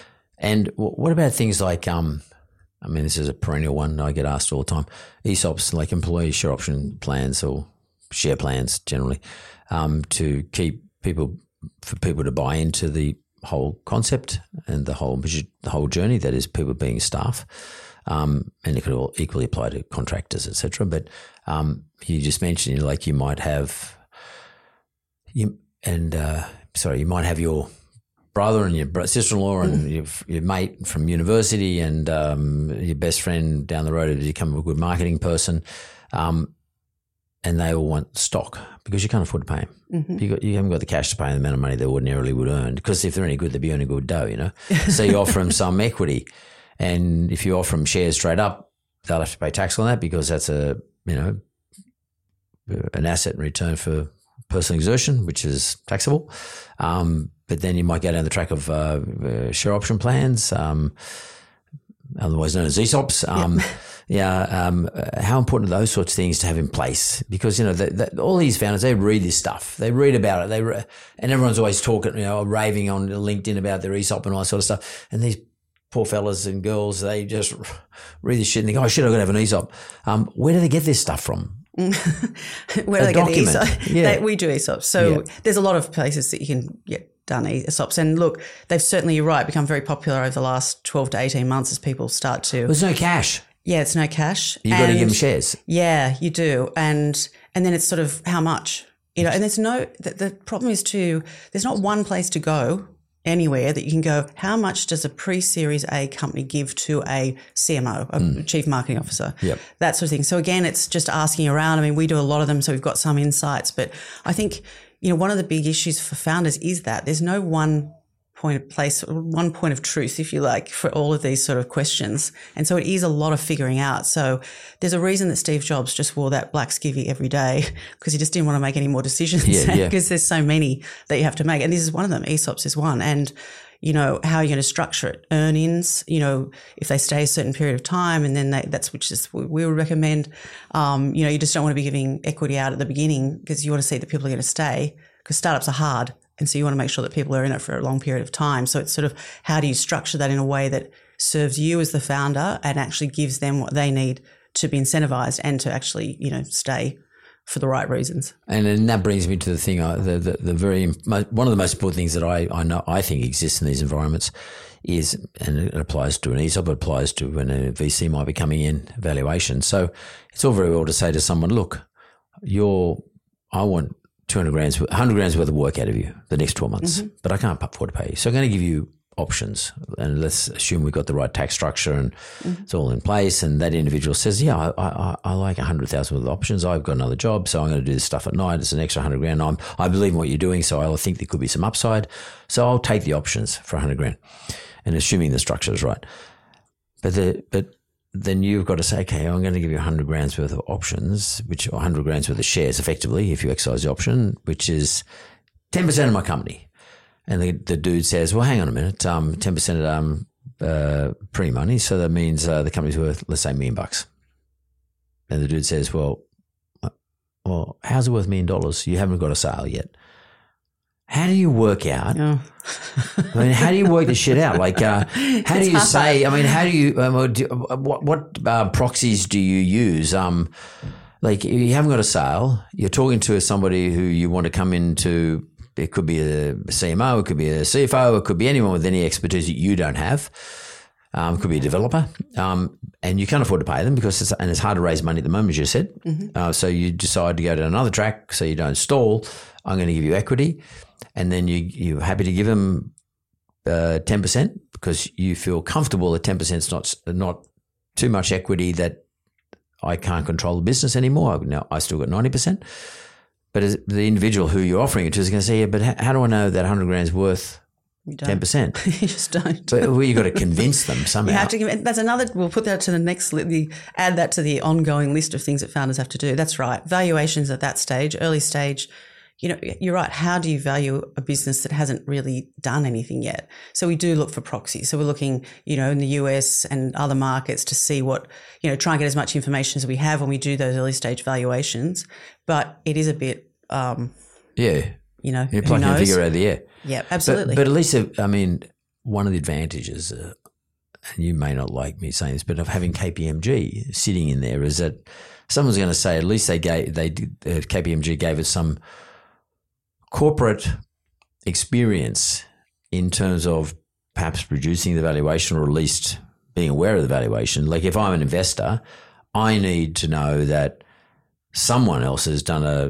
And what about things like, this is a perennial one I get asked all the time, ESOPs, like employee share option plans or share plans generally, to keep for people to buy into the whole concept and the whole journey, that is people being staff. And it could all equally apply to contractors, etc. But you just mentioned, you might have you might have your brother and your sister-in-law and your mate from university and your best friend down the road who become a good marketing person, and and they all want stock because you can't afford to pay them. You haven't got the cash to pay them the amount of money they ordinarily would earn, because if they're any good, they'd be earning good dough, you know. So you offer them some equity, and if you offer them shares straight up, they'll have to pay tax on that because that's an asset in return for personal exertion, which is taxable. But then you might go down the track of share option plans, otherwise known as ESOPs. How important are those sorts of things to have in place? Because, you know, all these founders, they read this stuff. They read about it. And everyone's always talking, you know, raving on LinkedIn about their ESOP and all that sort of stuff. And these poor fellas and girls, they just read this shit and think, oh, shit, I've got to have an ESOP. Where do they get this stuff from? Where do they get the ESOP? Yeah. We do ESOPs. So there's a lot of places that you can get done ESOPs. And look, they've certainly, you're right, become very popular over the last 12 to 18 months as people start to... There's no cash. Yeah, it's no cash. You've got to give them shares. Yeah, you do. And then it's sort of how much, you know, and there's no, the problem is too, there's not one place to go anywhere that you can go, how much does a pre-Series A company give to a CMO, a Chief Marketing Officer? Yep. That sort of thing. So again, it's just asking around. I mean, we do a lot of them, so we've got some insights. But I think, you know, one of the big issues for founders is that there's no one point of truth, if you like, for all of these sort of questions. And so it is a lot of figuring out. So there's a reason that Steve Jobs just wore that black skivvy every day, because he just didn't want to make any more decisions because there's so many that you have to make. And this is one of them. ESOPs is one. And, you know, how are you going to structure it? Earn-ins, you know, if they stay a certain period of time, and then we would recommend, you know, you just don't want to be giving equity out at the beginning because you want to see that people are going to stay, because startups are hard. And so you want to make sure that people are in it for a long period of time. So it's sort of, how do you structure that in a way that serves you as the founder and actually gives them what they need to be incentivized and to actually, you know, stay for the right reasons. And then that brings me to the thing, one of the most important things that I think exists in these environments is, and it applies to an ESOP, it applies to when a VC might be coming in, valuation. So it's all very well to say to someone, look, I want 200 grand's, 100 grand's worth of work out of you the next 12 months, but I can't afford to pay you. So I'm going to give you options, and let's assume we've got the right tax structure and it's all in place. And that individual says, yeah, I like 100,000 worth of options. I've got another job, so I'm going to do this stuff at night. It's an extra 100 grand. I believe in what you're doing, so I think there could be some upside. So I'll take the options for 100 grand, and assuming the structure is right. But then you've got to say, okay, I'm going to give you 100 grand's worth of options, or 100 grand's worth of shares, effectively, if you exercise the option, which is 10% of my company. And the dude says, well, hang on a minute, 10% of pre-money, so that means the company's worth, let's say, $1 million. And the dude says, well, how's it worth $1 million? You haven't got a sale yet. How do you work out? I mean, how do you work this shit out? Like, how do you say? I mean, how do you? What proxies do you use? Like, you haven't got a sale. You're talking to somebody who you want to come into. It could be a CMO, it could be a CFO, it could be anyone with any expertise that you don't have. It could be a developer, and you can't afford to pay them because it's hard to raise money at the moment, as you said. So you decide to go down another track so you don't stall. I'm going to give you equity, and then you're happy to give them 10% because you feel comfortable that 10% is not too much equity that I can't control the business anymore. Now I still got 90%. But as the individual who you're offering it to is going to say, yeah, but how do I know that 100 grand is worth 10%? You just don't. So you've got to convince them somehow. You have to. That's another. We'll put that to the next. Add that to the ongoing list of things that founders have to do. That's right. Valuations at that stage, early stage. You know, you're right. How do you value a business that hasn't really done anything yet? So we do look for proxies. So we're looking, you know, in the US and other markets to see what, you know, try and get as much information as we have when we do those early stage valuations. But it is a bit, you know, you're plucking a figure out of the air. Yeah, absolutely. But at least, I mean, one of the advantages, and you may not like me saying this, but of having KPMG sitting in there is that someone's going to say at least KPMG gave it some corporate experience in terms of perhaps producing the valuation, or at least being aware of the valuation. Like, if I'm an investor, I need to know that someone else has done a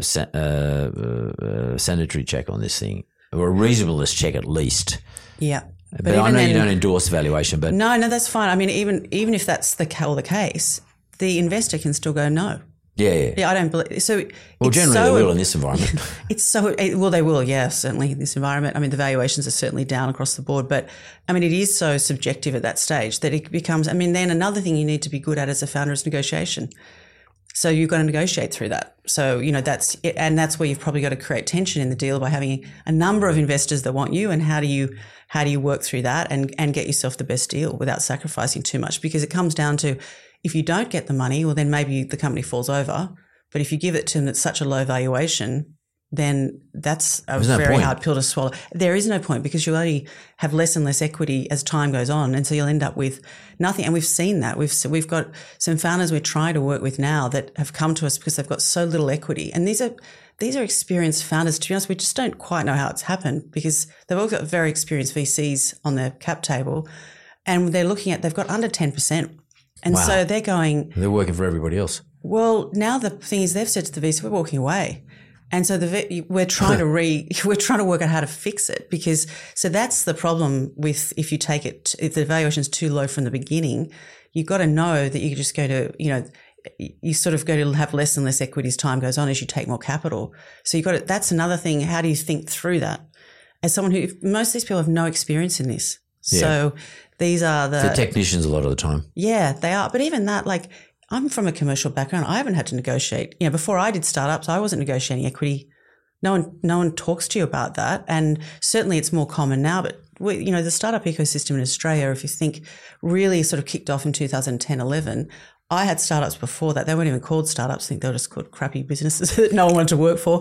sanitary check on this thing, or a reasonableness check at least. Yeah. But I know you don't endorse the valuation, but no, that's fine. I mean, even if that's the case, the investor can still go no. Yeah, I don't believe so. Well, generally they will in this environment. Well, they will, yeah, certainly in this environment. I mean, the valuations are certainly down across the board, but I mean, it is so subjective at that stage that it becomes, I mean, then another thing you need to be good at as a founder is negotiation. So you've got to negotiate through that. So, you know, that's it. And that's where you've probably got to create tension in the deal by having a number of investors that want you. And how do you work through that and get yourself the best deal without sacrificing too much? Because it comes down to, if you don't get the money, well, then maybe the company falls over. But if you give it to them at such a low valuation, then that's a very hard pill to swallow. There is no point, because you'll only have less and less equity as time goes on. And so you'll end up with nothing. And we've seen that. We've got some founders we're trying to work with now that have come to us because they've got so little equity. And these are experienced founders. To be honest, we just don't quite know how it's happened, because they've all got very experienced VCs on their cap table, and they've got under 10%. And so they're going... They're working for everybody else. Well, now the thing is, they've said to the VC, we're walking away. And so we're trying to work out how to fix it, because so that's the problem with, if the valuation is too low from the beginning, you've got to know that you're just going to, you know, you sort of go to have less and less equity as time goes on as you take more capital. So that's another thing. How do you think through that? As someone who, most of these people have no experience in this. Yeah. So these are the technicians a lot of the time. Yeah, they are. But even that, like, I'm from a commercial background. I haven't had to negotiate. You know, before I did startups, I wasn't negotiating equity. No one talks to you about that. And certainly it's more common now. But the startup ecosystem in Australia, if you think, really sort of kicked off in 2010, 11. I had startups before that. They weren't even called startups. I think they were just called crappy businesses that no one wanted to work for.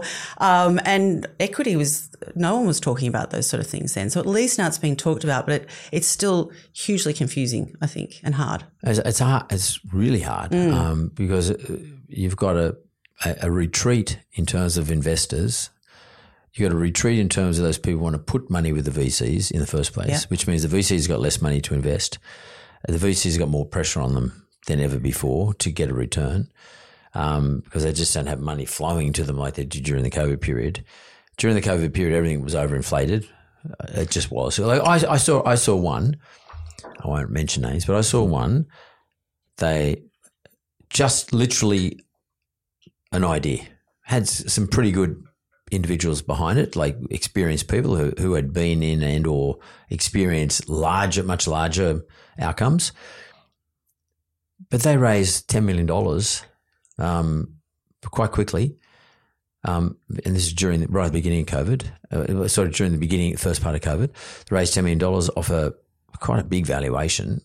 And equity no one was talking about those sort of things then. So at least now it's being talked about, but it's still hugely confusing, I think, and hard. It's hard. It's really hard because you've got a retreat in terms of investors. You've got a retreat in terms of those people who want to put money with the VCs in the first place, which means the VCs got less money to invest. The VCs got more pressure on them than ever before to get a return because they just don't have money flowing to them like they did during the COVID period. During the COVID period, everything was overinflated. It just was. So, like, I saw one. I won't mention names, but I saw one. They just literally an idea, had some pretty good individuals behind it, like experienced people who had been in and or experienced much larger outcomes. But they raised $10 million quite quickly, and this is right at the beginning of COVID. During the first part of COVID, they raised $10 million off quite a big valuation,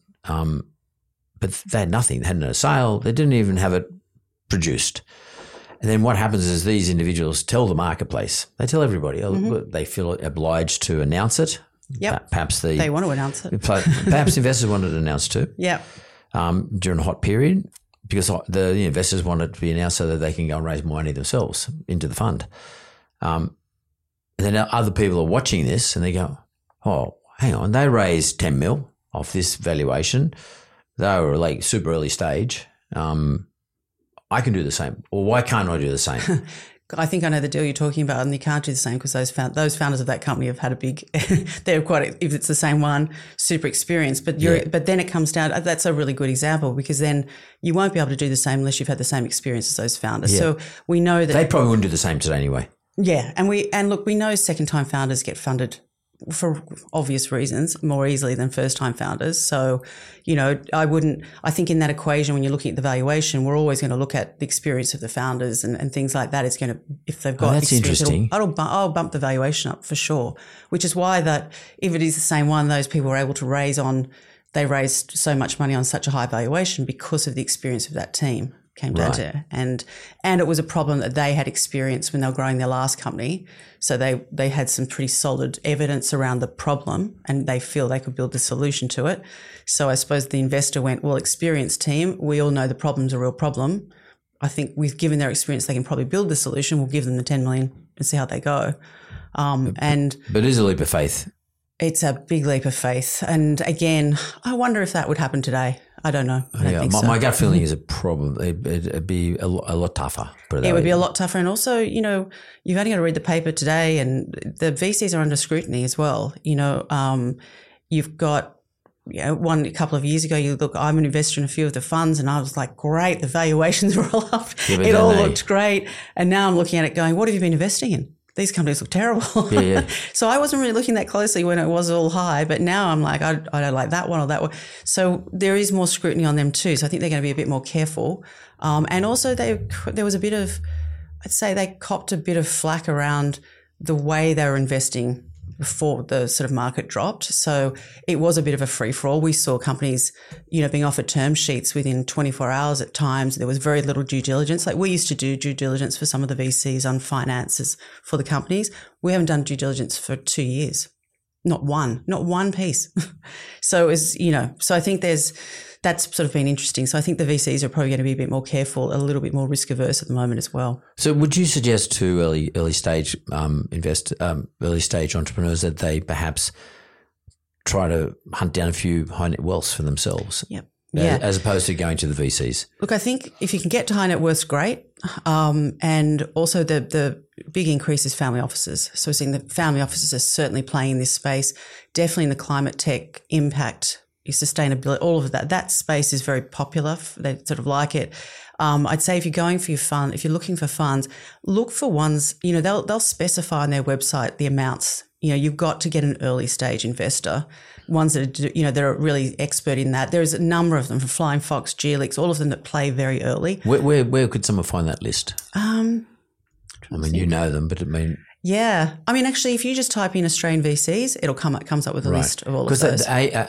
but they had nothing. They hadn't had a sale. They didn't even have it produced. And then what happens is these individuals tell the marketplace. They tell everybody. They feel obliged to announce it. Yep. Perhaps they want to announce it. Perhaps investors wanted it announced too. Yeah. During a hot period, because the investors want it to be announced so that they can go and raise more money themselves into the fund. And then other people are watching this and they go, oh, hang on, they raised 10 mil off this valuation. They were like super early stage. I can do the same. Or why can't I do the same? I think I know the deal you're talking about, and you can't do the same because those founders of that company have had a big, they're quite, if it's the same one, super experienced. But but then it comes down, that's a really good example, because then you won't be able to do the same unless you've had the same experience as those founders. Yeah. So we know that they probably wouldn't do the same today anyway. Yeah, and look, we know second-time founders get funded for obvious reasons more easily than first-time founders. So, I think in that equation, when you're looking at the valuation, we're always going to look at the experience of the founders and things like that. It's going to, if they've got that's interesting. I'll bump the valuation up for sure, which is why that if it is the same one, those people were able to they raised so much money on such a high valuation because of the experience of that team. Came down to, and it was a problem that they had experienced when they were growing their last company. So they had some pretty solid evidence around the problem, and they feel they could build a solution to it. So I suppose the investor went, well, experienced team, we all know the problem's a real problem. I think given their experience, they can probably build the solution. We'll give them the 10 million and see how they go. But it is a leap of faith. It's a big leap of faith. And again, I wonder if that would happen today. I don't know. I don't think so. My gut feeling is a problem. It'd be a lot tougher. It would be a lot tougher. And also, you've only got to read the paper today, and the VCs are under scrutiny as well. You've got a couple of years ago, you look, I'm an investor in a few of the funds, and I was like, great, the valuations were all up. It all looked great. And now I'm looking at it going, what have you been investing in? These companies look terrible. Yeah. So I wasn't really looking that closely when it was all high, but now I'm like, I don't like that one or that one. So there is more scrutiny on them too. So I think they're going to be a bit more careful. And also there was a bit of, I'd say they copped a bit of flack around the way they were investing before the sort of market dropped. So it was a bit of a free-for-all. We saw companies, being offered term sheets within 24 hours at times. There was very little due diligence. Like we used to do due diligence for some of the VCs on finances for the companies. We haven't done due diligence for 2 years. Not one piece. So so I think that's sort of been interesting. So I think the VCs are probably going to be a bit more careful, a little bit more risk averse at the moment as well. So would you suggest to early stage early stage entrepreneurs that they perhaps try to hunt down a few high net worths for themselves? Yep. As opposed to going to the VCs? Look, I think if you can get to high net worths, great. And also the big increase is family offices. So we're seeing the family offices are certainly playing in this space, definitely in the climate tech impact, sustainability, all of that. That space is very popular. They sort of like it. I'd say if you're going for your fund, if you're looking for funds, look for ones, they'll specify on their website the amounts. You've got to get an early stage investor, ones that are, they're really expert in that. There's a number of them, from Flying Fox, Geolix, all of them that play very early. Where could someone find that list? You know them, but yeah. Actually, if you just type in Australian VCs, it comes up with a list of all of those. Because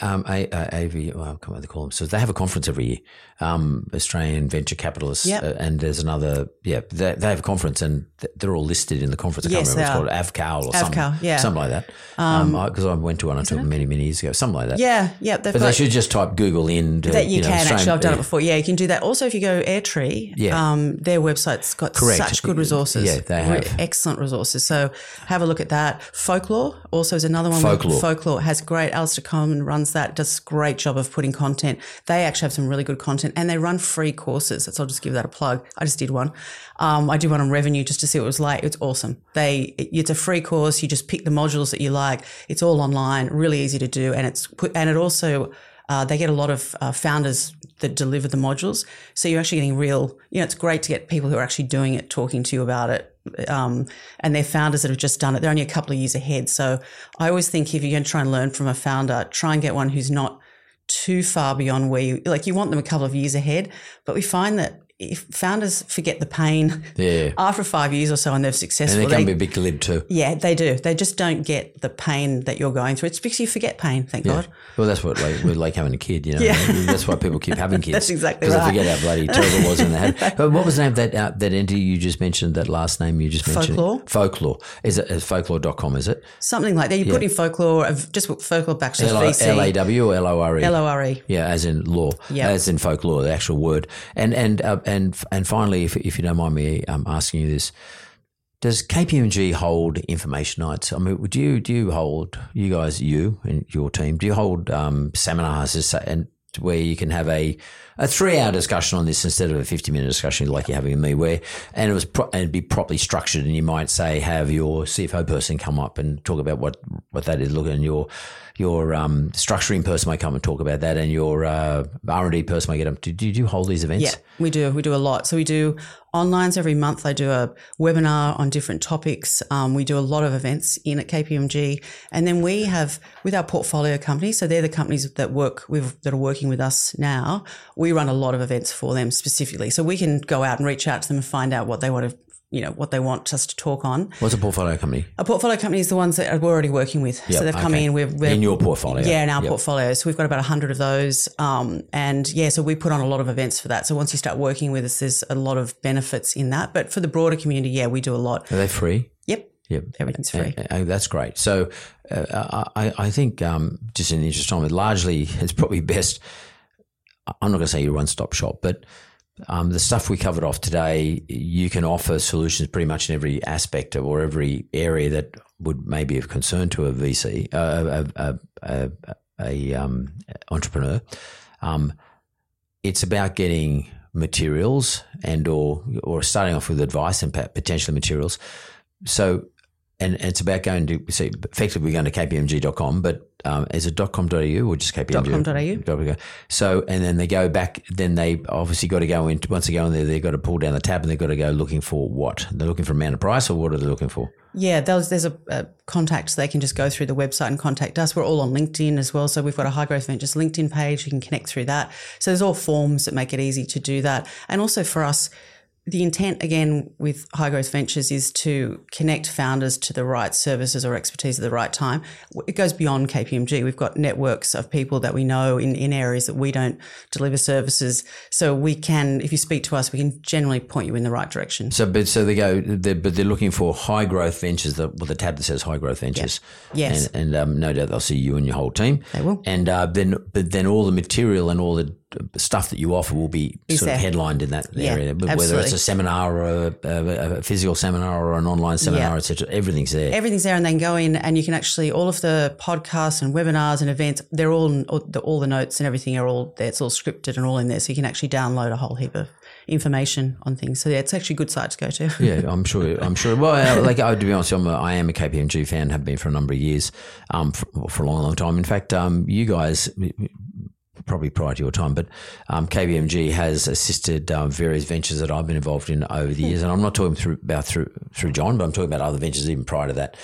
AV, I can't remember they call them. So they have a conference every year, Australian Venture Capitalists. Yep. And there's another, they have a conference and they're all listed in the conference. I can't remember what it's called, AVCAL or something like that. Because I went to one or two many, many years ago, something like that. Yeah. But they should just type Google in. That you can actually, I've done it before. Yeah, you can do that. Also, if you go Airtree, their website's got such good resources. Yeah, they have. Excellent resources. So have a look at that. Folklore also is another one. Folklore has great. Alistair Coleman runs that, does a great job of putting content. They actually have some really good content and they run free courses. So I'll just give that a plug. I just did one. I did one on revenue just to see what it was like. It's awesome. It's a free course. You just pick the modules that you like. It's all online, really easy to do. And it also, they get a lot of founders that deliver the modules. So you're actually getting real, it's great to get people who are actually doing it, talking to you about it. And they're founders that have just done it. They're only a couple of years ahead. So I always think if you're going to try and learn from a founder, try and get one who's not too far beyond where you want them a couple of years ahead. But we find that if founders forget the pain after 5 years or so and they're successful. And they can be a bit glib too. Yeah, they do. They just don't get the pain that you're going through. It's because you forget pain, thank God. Well, that's what we're like having a kid, That's why people keep having kids. That's exactly right. Because they forget how bloody terrible it was when they had. But what was the name of that entity you just mentioned, that last name you just mentioned? Folklore. Is it folklore.com, is it? Something like that. You put in folklore, just put folklore backslash VC. LAW or LORE? LORE. Yeah, as in law. Yep. As in folklore, the actual word. And finally, if you don't mind me asking you this, does KPMG hold information nights? Do you hold, you and your team, do you hold seminars and where you can have a 3-hour discussion on this instead of a 50-minute discussion like you're having with me, and it'd be properly structured, and you might say have your CFO person come up and talk about what that is looking, and your structuring person might come and talk about that, and your R&D person might get up. Do you hold these events? Yeah, we do. We do a lot. So we do onlines every month. I do a webinar on different topics. We do a lot of events in at KPMG, and then we have with our portfolio companies. So they're the companies that are working with us now. We run a lot of events for them specifically, so we can go out and reach out to them and find out what they want to. What they want us to talk on. What's a portfolio company? A portfolio company is the ones that we're already working with. Yep, so they've come in. We're in your portfolio. Yeah, in our portfolio. So we've got about 100 of those. So we put on a lot of events for that. So once you start working with us, there's a lot of benefits in that. But for the broader community, we do a lot. Are they free? Yep. Everything's free. That's great. So I think just in the interest of time, largely it's probably best. I'm not going to say you're a one-stop shop, but the stuff we covered off today, you can offer solutions pretty much in every aspect or every area that would maybe of concern to a VC, entrepreneur. It's about getting materials and or starting off with advice and potential materials. So And it's about going to, so effectively we're going to kpmg.com, but is it .com.au or just kpmg? .com.au. So, and then they go back, then they obviously got to go in, once they go in there, they've got to pull down the tab and they've got to go looking for what? They're looking for amount of price, or what are they looking for? Yeah, there's a contact, so they can just go through the website and contact us. We're all on LinkedIn as well. So we've got a High Growth Ventures LinkedIn page. You can connect through that. So there's all forms that make it easy to do that. And also for us, the intent, again, with High Growth Ventures is to connect founders to the right services or expertise at the right time. It goes beyond KPMG. We've got networks of people that we know in areas that we don't deliver services. So we can, if you speak to us, we can generally point you in the right direction. So they go, but they're looking for High Growth Ventures, the tab that says High Growth Ventures. Yep. Yes. And no doubt they'll see you and your whole team. They will. And then all the material and all the stuff that you offer will be sort of headlined in that area, whether absolutely. It's a seminar or a physical seminar or an online seminar, etc. Everything's there. Everything's there, and then go in and you can actually, all of the podcasts and webinars and events, they're all the notes and everything are all there. It's all scripted and all in there, so you can actually download a whole heap of information on things. So yeah, it's actually a good site to go to. Yeah, I'm sure. Well, to be honest, I am a KPMG fan, have been for a number of years, for a long time. In fact, you guys, probably prior to your time, but KPMG has assisted various ventures that I've been involved in over the years, and I'm not talking through John, but I'm talking about other ventures even prior to that,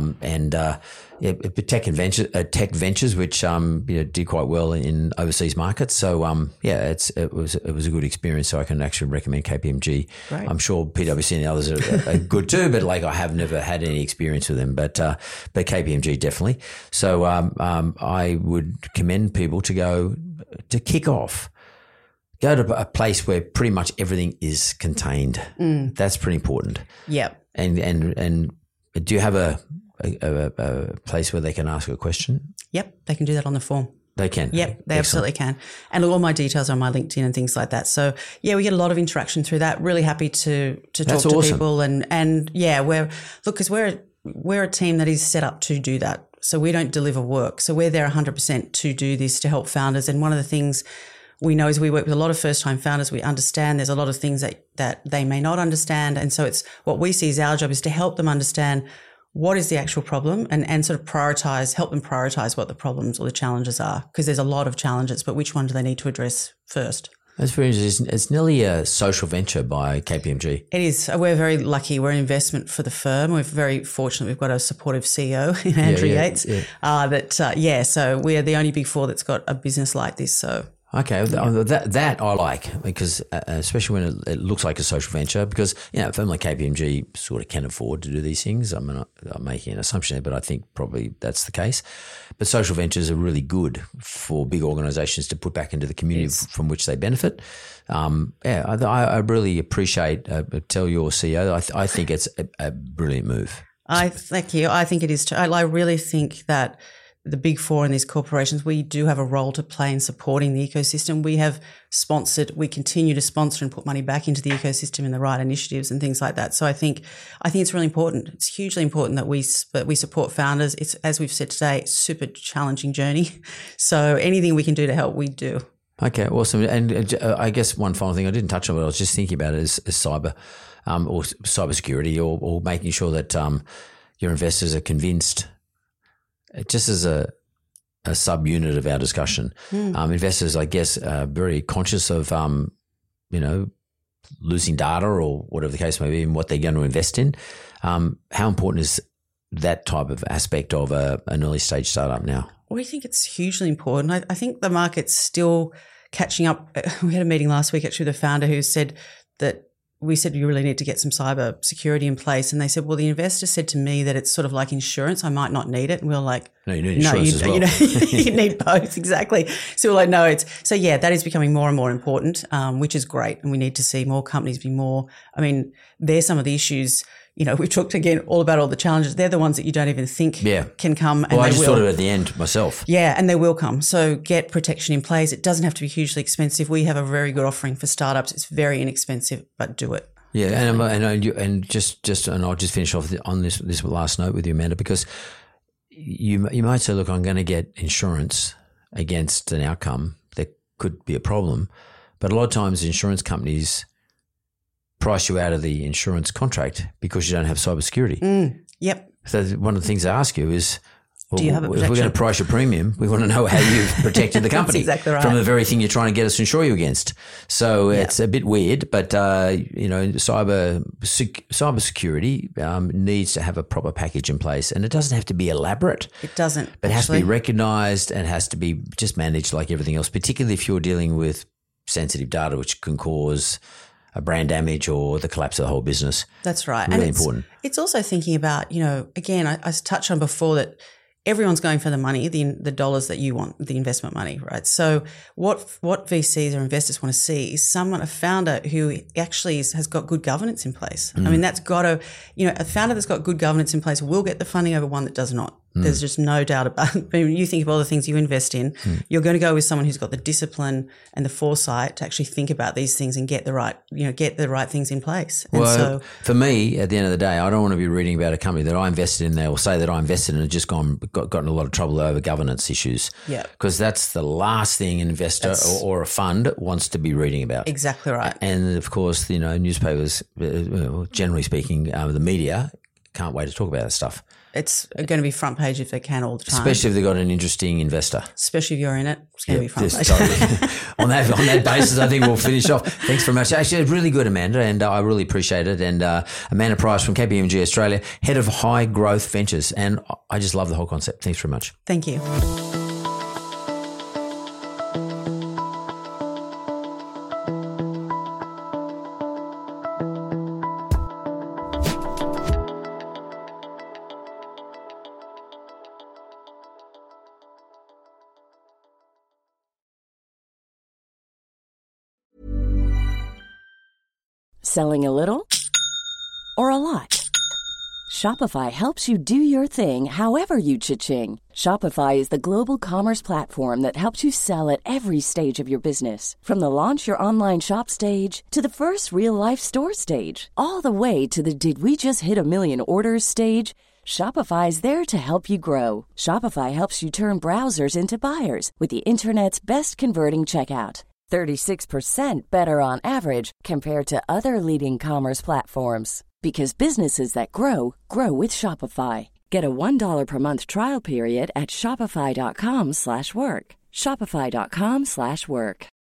tech ventures, which did quite well in overseas markets. So it was a good experience. So I can actually recommend KPMG. Right. I'm sure PwC and the others are good too, but I have never had any experience with them. But KPMG definitely. So I would commend people to go to kick off. Go to a place where pretty much everything is contained. That's pretty important. Yep. And do you have a place where they can ask a question? Yep, they can do that on the form. They can? Yep, they absolutely can. And all my details are on my LinkedIn and things like that. So yeah, we get a lot of interaction through that. Really happy to talk to people and yeah, because we're a team that is set up to do that. So we don't deliver work. So we're there 100% to do this, to help founders. And one of the things we know is we work with a lot of first-time founders. We understand there's a lot of things that they may not understand. And so it's what we see as our job is to help them understand what is the actual problem and sort of help them prioritize what the problems or the challenges are, because there's a lot of challenges, but which one do they need to address first? That's very interesting. It's nearly a social venture by KPMG. It is. We're very lucky. We're an investment for the firm. We're very fortunate. We've got a supportive CEO in Andrew Yates. Yeah. So we're the only Big Four that's got a business like this. So. Okay, that I like, because especially when it looks like a social venture, because a firm like KPMG sort of can afford to do these things. I'm making an assumption there, but I think probably that's the case. But social ventures are really good for big organisations to put back into the community from which they benefit. I really appreciate. Tell your CEO, I think it's a brilliant move. Thank you. I think it is too. I really think that the Big Four and these corporations, we do have a role to play in supporting the ecosystem. We continue to sponsor and put money back into the ecosystem in the right initiatives and things like that. So I think it's really important. It's hugely important that we support founders. It's, as we've said today, a super challenging journey. So anything we can do to help, we do. Okay, awesome. And I guess one final thing I didn't touch on, but I was just thinking about it is cyber or cybersecurity or making sure that your investors are convinced. Just as a subunit of our discussion, investors, I guess, are very conscious of, losing data or whatever the case may be and what they're going to invest in. How important is that type of aspect of an early stage startup now? We think it's hugely important. I think the market's still catching up. We had a meeting last week actually with a founder who said that we said you really need to get some cyber security in place. And they said, well, the investor said to me that it's sort of like insurance. I might not need it. And we were like, no, you need insurance as well. You need both. Exactly. So we're like, no, that is becoming more and more important, which is great. And we need to see more companies be more, there's some of the issues, we've talked again all about all the challenges. They're the ones that you don't even think can come. And I just thought of it at the end myself. Yeah, and they will come. So get protection in place. It doesn't have to be hugely expensive. We have a very good offering for startups. It's very inexpensive, but do it. Yeah, and I'll just finish off on this last note with you, Amanda, because you might say, look, I'm going to get insurance against an outcome that could be a problem, but a lot of times insurance companies price you out of the insurance contract because you don't have cybersecurity. Yep. So one of the things I ask you is, well, do you have a if protection? we're going to price your premium, we want to know how you've protected the company exactly right. from the very thing you're trying to get us to insure you against. So it's a bit weird, but cybersecurity needs to have a proper package in place, and it doesn't have to be elaborate. It doesn't, but it has to be recognised and has to be just managed like everything else. Particularly if you're dealing with sensitive data, which can cause a brand damage or the collapse of the whole business. That's right. Really and important. It's also thinking about, again, I touched on before that everyone's going for the money, the dollars that you want, the investment money, right? So what VCs or investors want to see is a founder who actually has got good governance in place. I mean, that's got to, a founder that's got good governance in place will get the funding over one that does not. There's just no doubt about it. I mean, you think of all the things you invest in, you're going to go with someone who's got the discipline and the foresight to actually think about these things and get the right things in place. And well, for me, at the end of the day, I don't want to be reading about a company that I invested in there or say that I invested in and just gotten a lot of trouble over governance issues. Yeah. Because that's the last thing an investor or a fund wants to be reading about. Exactly right. And of course, newspapers, generally speaking, the media can't wait to talk about that stuff. It's going to be front page if they can all the time. Especially if they've got an interesting investor. Especially if you're in it, it's going to be front page. Totally. on that basis, I think we'll finish off. Thanks very much. Actually, it's really good, Amanda, and I really appreciate it. And Amanda Price from KPMG Australia, Head of High Growth Ventures. And I just love the whole concept. Thanks very much. Thank you. Selling a little or a lot? Shopify helps you do your thing however you cha-ching. Shopify is the global commerce platform that helps you sell at every stage of your business. From the launch your online shop stage to the first real-life store stage, all the way to the did we just hit a million orders stage. Shopify is there to help you grow. Shopify helps you turn browsers into buyers with the internet's best converting checkout. 36% better on average compared to other leading commerce platforms. Because businesses that grow, grow with Shopify. Get a $1 per month trial period at shopify.com/work. Shopify.com/work.